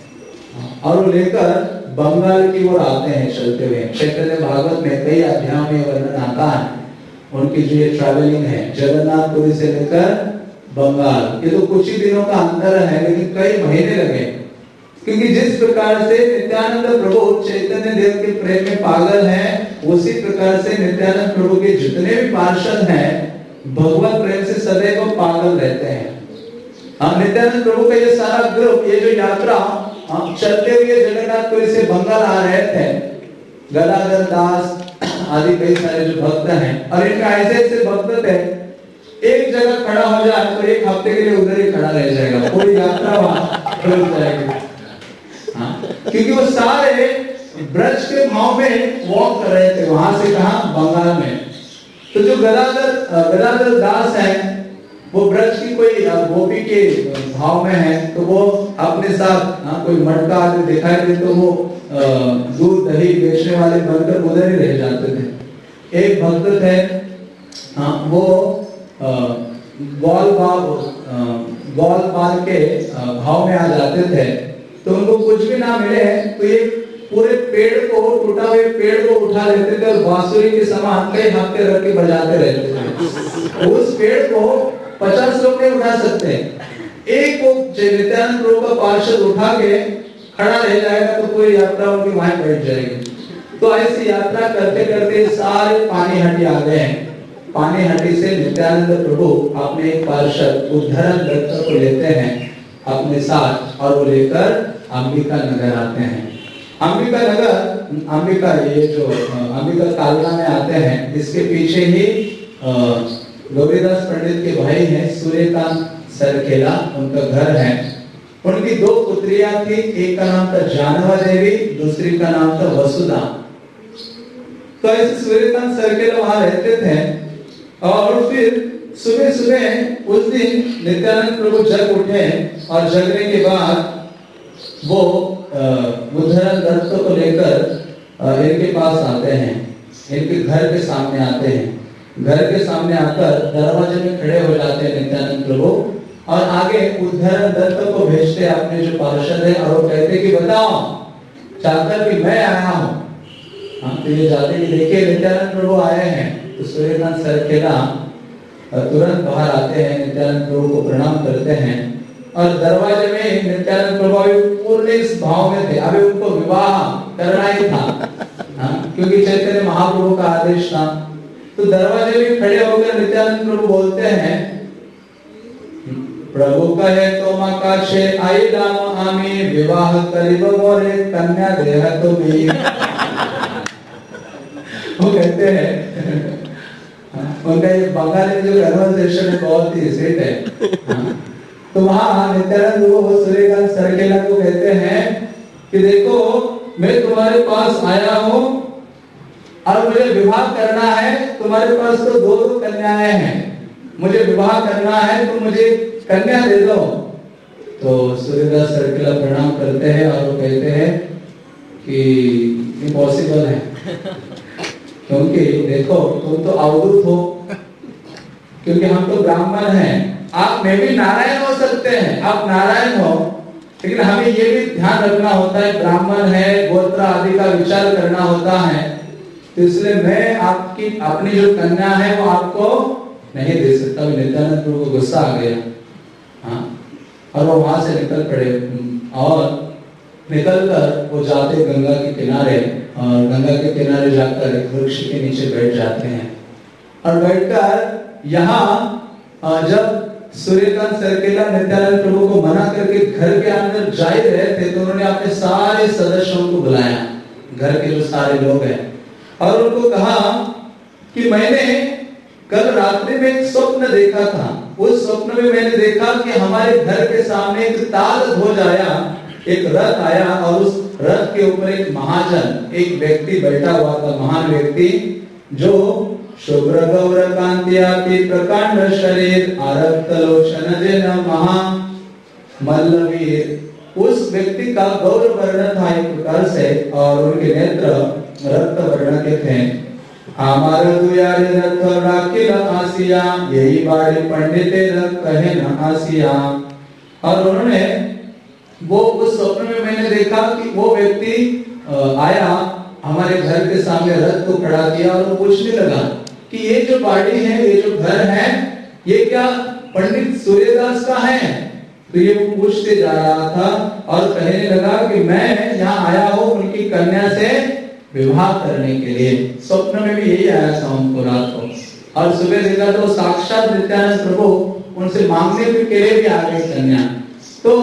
हैं और वो लेकर बंगाल की ओर आते हैं चलते हुए। चैतन्य भागवत में कई अध्यायों में वर्णन आता है उनकी जो ये ट्रैवलिंग है जगन्नाथपुरी से लेकर बंगाल। ये तो कुछ ही दिनों का अंतर है, लेकिन कई महीने लगे, क्योंकि जिस प्रकार से नित्यानंद प्रभु चैतन्य देव के प्रेम में पागल हैं, उसी प्रकार से नित्यानंद प्रभु के जितने भी पार्षद हैं भगवत प्रेम से सदैव पागल रहते हैं। नित्यानंद प्रभु का ये सारा ग्रुप, ये जो यात्रा चलते हुए जगन्नाथपुरी से बंगाल आ रहे थे, गदाधर दास आदि कई सारे जो भक्त हैं, और इनका ऐसे भक्त थे, एक जगह खड़ा हो जाए तो एक हफ्ते के लिए उधर ही खड़ा रह जाएगा, पूरी यात्रा वहां रुक जाएगी। क्योंकि वो सारे ब्रज के भाव में वॉक कर रहे थे, वहां से कहा बंगाल में। तो जो गदाधर दास है वो ब्रज की कोई गोपी के भाव में है, तो वो अपने साथ कोई मटका आदि दिखाई दे तो वो दूध दही बेचने वाले बनकर उधर ही रह जाते थे। एक भक्त थे, वो ग्वाल बाल के भाव में आ जाते थे, तो उनको कुछ भी ना मिले तो ये पूरे पेड़ को, टूटा हुए पेड़ को उठा लेते थे और बांसुरी के समान कई हफ्ते रख के बजाते रहते थे। उस पेड़ को 50 लोग नहीं उठा सकते, एक को नित्यानंद प्रभु का पार्षद उठा के खड़ा रह जाएगा तो पूरी यात्रा उनकी वहां बैठ जाएगी। तो ऐसी यात्रा करते करते सारे पानीहाटी आ गए हैं। पानीहाटी से नित्यानंद प्रभु अपने एक पार्षद उद्धरण दत्त को लेते हैं अपने साथ और वो लेकर अंबिका नगर आते हैं। अंबिका ये जो अंबिका कालना में आते हैं, इसके पीछे ही गौरीदास पंडित के भाई हैं सूर्यकांत सरखेला, उनका घर है। उनकी 2 पुत्रियां थी, एक का नाम था जानवा देवी, दूसरी का नाम था वसुधा। तो ऐसे सूर्यकांत सरखेला वहां रहते थे और फिर सुबह सुबह उस दिन नित्यानंद प्रभु जग उठे और जगने के बाद वो उद्धरण दत्त को लेकर इनके पास आते हैं, इनके घर के सामने आते हैं। घर के सामने आकर दरवाजे में खड़े हो जाते हैं नित्यानंद प्रभु और आगे उद्धरण दत्त को भेजते अपने जो पार्षद है और वो कहते कि बताओ चाहकर कि मैं आया हूँ। हाँ, तो ये जाते कि देखिए नित्यानंद प्रभु आए हैं। तो सूर्यकांत सरकेला तुरंत बाहर आते हैं, नित्यानंद प्रभु को प्रणाम करते हैं और दरवाजे में नित्यानंद प्रभु पूर्ण इस भाव में थे, अभी उनको विवाह करना ही था। हाँ, क्योंकि चैतन्य महाप्रभु का आदेश था। तो दरवाजे में खड़े होकर नित्यानंद प्रभु बोलते हैं, प्रभु कहे तो माकाशे आई दाम आमी विवाह करीब मोरे कन्या देह तो भी। वो कहते हैं उनका ये बंगाली जो कन्वर्सेशन है बहुत ही स्वीट है। तो वहां नित्यानंद वो सूर्यकांत सरकेला को कहते हैं कि देखो मैं तुम्हारे पास आया हूँ और मुझे विवाह करना है। तुम्हारे पास तो दो कन्याएं हैं, मुझे विवाह करना है तो मुझे कन्या दे दो। तो सूर्यकांत सरकेला प्रणाम करते हैं और वो कहते हैं कि इम्पॉसिबल है, क्योंकि देखो तुम तो अवधूत हो, क्योंकि हम तो ब्राह्मण हैं। आप में भी नारायण हो सकते हैं, आप नारायण हो, लेकिन हमें ये भी ध्यान रखना होता है ब्राह्मण है, गोत्र आदि का विचार करना होता है। तो इसलिए मैं आपकी अपनी जो कन्या है वो आपको नहीं दे सकता। नित्यानंद प्रभु को गुस्सा आ गया। हाँ, और वो वहां से निकल पड़े और निकलकर वो जाते गंगा के किनारे और गंगा के किनारे जाकर एक वृक्ष के नीचे बैठ जाते हैं और बैठकर यहाँ जब सूर्यकांत सरकेला नित्यानंद प्रभु को मना करके घर के अंदर जा ही रहे थे तो उन्होंने अपने सारे सदस्यों को बुलाया, घर के जो सारे लोग हैं, और उनको कहा कि मैंने कल रात्रि में एक स्वप्न देखा था। उस स्वप्न में मैंने देखा कि हमारे घर के सामने एक ताल ध्वज आया, एक रथ आया और उस रथ के ऊपर एक महाजन, एक व्यक्ति बैठा हुआ था, महान व्यक्ति जो शुभ्र गौर कांत्याति प्रकांड शरीर आरक्त लोचन जन महा मल्लवीर। उस व्यक्ति का गौर वर्ण था एक प्रकार से और उनके नेत्र रक्त वर्ण के थे। हमार दुयारे रथ राखिल आसिया यही बाड़ी पंडिते रथ कहे न आसिया। और उन्होंने वो उस स्वप्न में मैंने देखा कि वो व्यक्ति आया, हमारे घर के सामने रथ को खड़ा किया और वो पूछने लगा कि ये जो बाड़ी है, ये जो घर है, ये क्या पंडित सूर्यदास का है? तो ये वो पूछते जा रहा था और कहने लगा कि मैं यहाँ आया हूँ उनकी कन्या से विवाह करने के लिए। स्वप्न में भी यही आया था उनको रात को, और सुबह देखा तो साक्षात नित्यानंद प्रभु उनसे मांगने के लिए भी आ गई कन्या। तो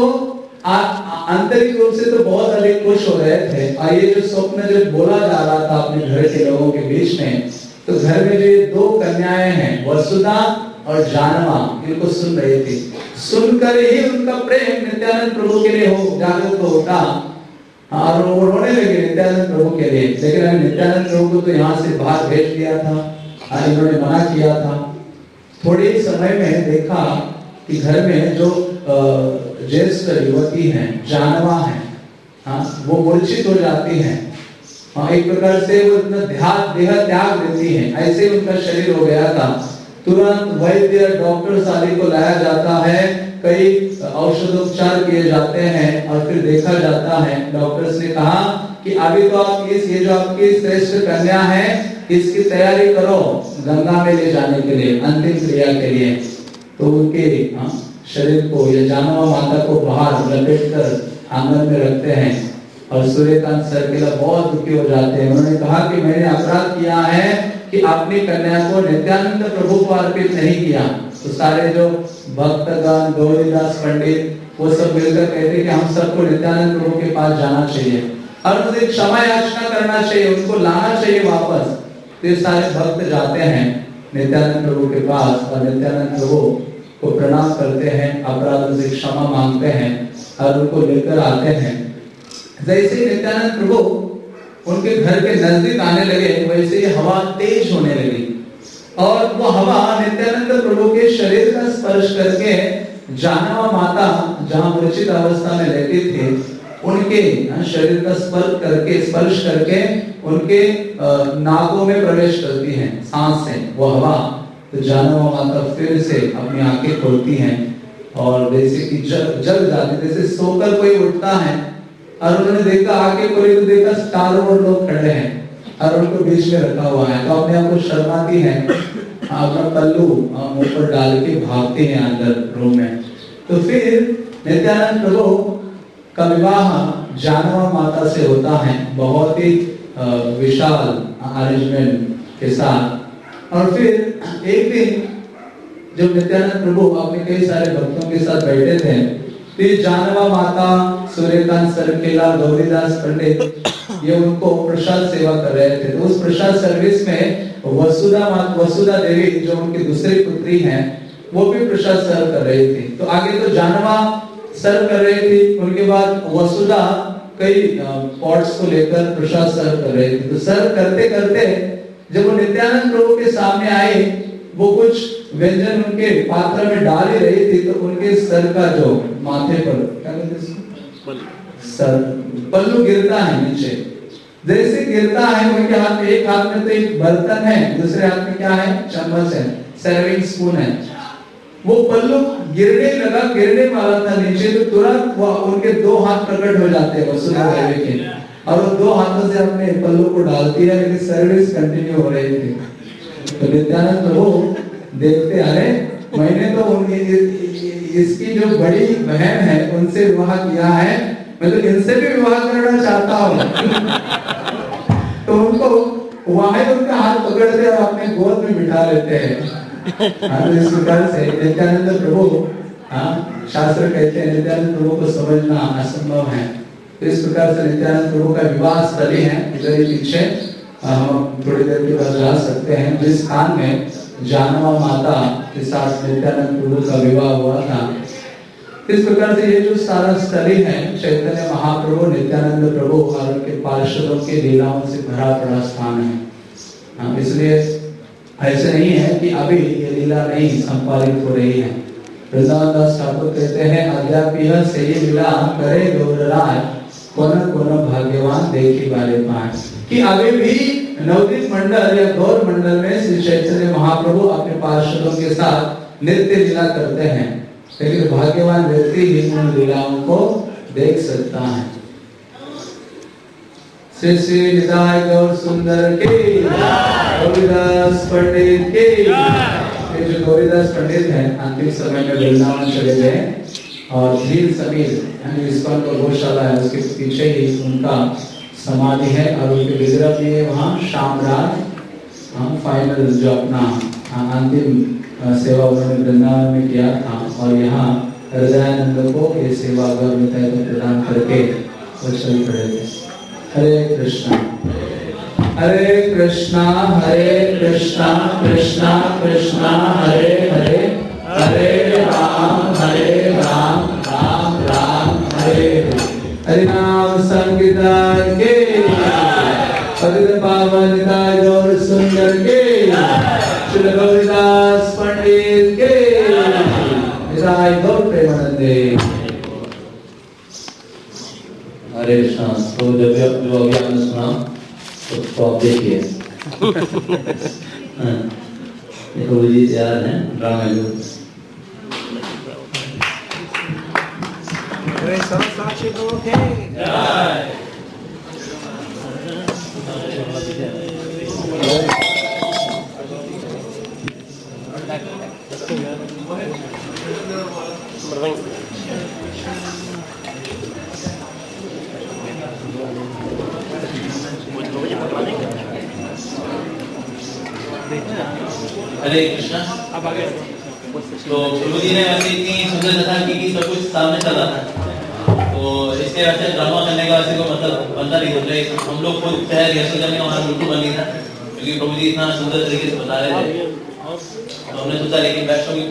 आंतरिक रूप से तो बहुत अधिक खुश हो रहे थे। और ये जो स्वप्न जब बोला जा रहा था अपने घर के लोगों के बीच में, तो घर में जो ये दो कन्याएं हैं वसुधा और जानवा, इनको सुन रही थी। सुनकर ही उनका प्रेम नित्यानंद प्रभु के लिए हो जागरूक होता और वो रोने लगे नित्यानंद प्रभु के लिए। लेकिन अभी नित्यानंद प्रभु को तो यहाँ से बाहर भेज दिया था और इन्होंने मना किया था। थोड़े ही समय में देखा कि घर में जो ज्येष्ठ युवती हैं, जानवा हैं, हाँ, वो मूर्छित हो जाती हैं। हाँ, एक प्रकार से वो इतना देह त्याग देती हैं, ऐसे उनका शरीर हो गया था। तुरंत वैद्य डॉक्टर आदि को लाया जाता है, कई औषधोपचार किए जाते हैं और फिर देखा जाता है। डॉक्टर्स ने कहा कि अभी तो आप ये जो आपकी श्रेष्ठ कन्या है इसकी तैयारी करो गंगा में ले जाने के लिए, अंतिम क्रिया के लिए। तो उनके शरीर को या जानवा माता को बाहर लपेट कर आंगन में रखते हैं और सूर्यकांत सरकेला बहुत दुखी हो जाते हैं। उन्होंने कहा कि मैंने अपराध किया है कि अपनी कन्या को नित्यानंद प्रभु को अर्पित नहीं किया। तो सारे जो भक्तगण, गौरीदास पंडित, वो सब मिलकर कहते कि हम सबको नित्यानंद प्रभु के पास जाना चाहिए और उनसे क्षमा याचना करना चाहिए, उनको लाना चाहिए वापस। तो ये सारे भक्त जाते हैं नित्यानंद प्रभु के पास और नित्यानंद प्रभु को प्रणाम करते हैं, अपराधों से क्षमा मांगते हैं और उनको लेकर आते हैं। जैसे ही नित्यानंद प्रभु उनके घर के नजदीक आने लगे, वैसे ही हवा तेज होने लगी और वो हवा नित्यानंद प्रभु के शरीर का स्पर्श करके जानवा माता जहां मूर्छित अवस्था में रहती थे उनके शरीर का स्पर्श करके उनके नाकों में प्रवेश करती है सांस से वो हवा। तो जानवा माता फिर से अपनी आंखें खोलती हैं और जैसे कि जग जाती, जैसे सोकर कोई उठता है और उन्होंने देखा आंखें खोली तो देखा चारों ओर लोग खड़े हैं और उनको बीच में रखा हुआ है, तो अपने आप को शर्माती है, अपना पल्लू मुंह पर डाल के भागते हैं अंदर रूम में। तो फिर नित्यानंद प्रभु का विवाह जानवा माता से होता है बहुत ही विशाल अरेंजमेंट के साथ। और फिर एक दिन जब नित्यानंद प्रभु अपने कई सारे भक्तों के साथ बैठे थे तो ये जानवा माता, सूर्यकांत सरकेला, गौरीदास पंडित ये उनको प्रसाद सेवा कर रहे थे। तो उस प्रसाद सर्विस में वसुधा देवी जो उनकी दूसरी पुत्री हैं वो भी प्रसाद सर्व कर रही थी। तो आगे तो जानवा सर्व कर रही थी, उनके बाद वसुधा कई पॉट्स को लेकर प्रसाद सर्व कर रही थी। तो सर्व करते करते जब वो नित्यानंद प्रभु के सामने आए वो कुछ व्यंजन उनके पात्र में डाल ही रही थी, तो उनके सर का जो माथे पर क्या कहते हैं इसको, सर पल्लू गिरता है नीचे। जैसे गिरता है उनके हाथ में, एक हाथ में तो एक बर्तन है, दूसरे हाथ में क्या है, चम्मच है, सर्विंग स्पून है। वो पल्लू गिरने वाला था नीचे, तो तुरंत वो उनके दो हाथ प्रकट हो जाते हैं वसुधा देवी के, और वो दो हाथों से अपने पल्लू को डालती है, लेकिन सर्विस कंटिन्यू हो रही थी। तो नित्यानंद प्रभु देखते आ रहे, मैंने तो इसकी जो बड़ी बहन है उनसे विवाह किया है, मैं तो इनसे भी विवाह करना चाहता हूँ। तो उनको वहां उनका हाथ पकड़ते और अपने गोद में बिठा लेते हैं। इस प्रकार से नित्यानंद प्रभु, शास्त्र कहते हैं नित्यानंद प्रभु को समझना असंभव है। तो इस प्रकार से नित्यानंद प्रभु का विवाह स्थली है, इधर ही पीछे हम थोड़ी देर के बाद जा सकते हैं, जिस स्थान में जानवा माता के साथ नित्यानंद प्रभु का विवाह हुआ था। इस प्रकार से ये जो सारा स्थली है चैतन्य महाप्रभु, नित्यानंद प्रभु और उनके पार्षदों के लीलाओं से भरा पड़ा स्थान है। इसलिए ऐसे नहीं है कि अभी ये लीला नहीं संपादित हो रही है। वृंदावन दास ठाकुर कहते हैं अद्यापि से ये लीला करे गौरराज कोन कोन भाग्यवान देखी वाले पाए, कि अभी भी नवदीप मंडल या गौर मंडल में श्री चैतन्य महाप्रभु अपने पार्षदों के साथ नृत्य लीला करते हैं, लेकिन भाग्यवान व्यक्ति ही उन लीलाओं को देख सकता है। श्री श्री निताय गौर सुंदर के, गौरीदास पंडित के। ये जो गौरीदास पंडित हैं अंतिम समय में वृंदावन चले गए और धीर समीर इस्कॉन का गौशाला है उसके पीछे ही उनका समाधि है और उनके विग्रह भी है वहाँ। शाम रात फाइनल जो अपना अंतिम सेवा उन्होंने वृंदावन में किया था और यहाँ हृदयानंद को ये सेवा गौरव प्रदान करके वो चल पड़े थे। हरे कृष्णा हरे कृष्णा कृष्णा कृष्णा हरे हरे, हरे राम राम राम हरे हरे। हरि नाम संकीर्तन के, पतित पावन गौर सुंदर के, श्री गौरीदास पंडित के, निताय गौर प्रेमानंदे। हरे कृष्णा। तो जब जो अभी आपने सुना तो आप देखिए प्रभु जी तैयार हैं ड्रामा जो साक्षी को हरे कृष्णा। तो गुरु जी ने वैसे इतनी सुंदर कथा की कि सब कुछ सामने चल रहा था, तो इसके वैसे ड्रामा करने का वैसे कोई मतलब बनता नहीं होता। हम लोग खुद तैयार रिहर्सल करने का हमारा बिल्कुल बन नहीं था, क्योंकि प्रभु जी इतना सुंदर तरीके से बता रहे थे, तो हमने सोचा लेकिन बैठो भी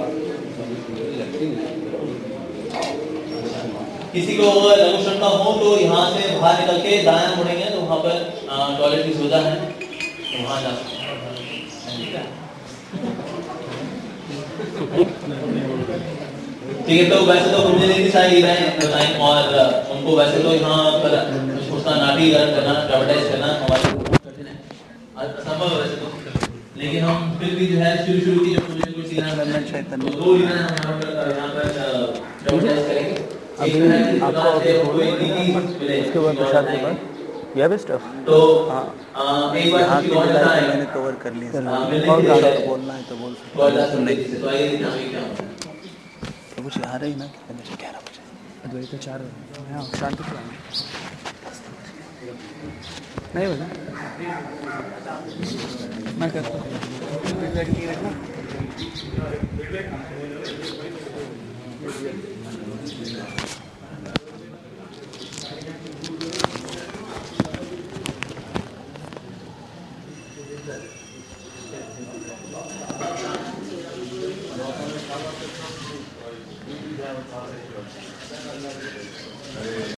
किसी को लघु शंका हो तो यहाँ से बाहर निकल के दायां मुड़ेंगे तो वहाँ पर टॉयलेट की सुविधा है, तो वहाँ जा सकते हैं। ठीक है, तो वैसे तो मुझे नहीं सारी बताएं और उनको वैसे तो यहाँ पर उसका नाटकीकरण करना, ड्रामेटाइज करना हमारे कठिन है, असंभव है वैसे तो, लेकिन हम फिर भी जो है शुरू की जो कुछ सीना तो दो लीना हम यहाँ पर ड्रामेटाइज करेंगे। अभी आपको उसके बाद प्रसाद के बाद यह भी स्टफ तो एक बार यहाँ की और लाइफ बताएं मैंने कवर कर ली है। और बोलना है तो बोल सकते तो नहीं आइए दिखाएंगे क्या होता है। तो कुछ आ रही ना कि 11 बजे अद्वैत 4 बजे हाँ शांति से नहीं बोला मैं करता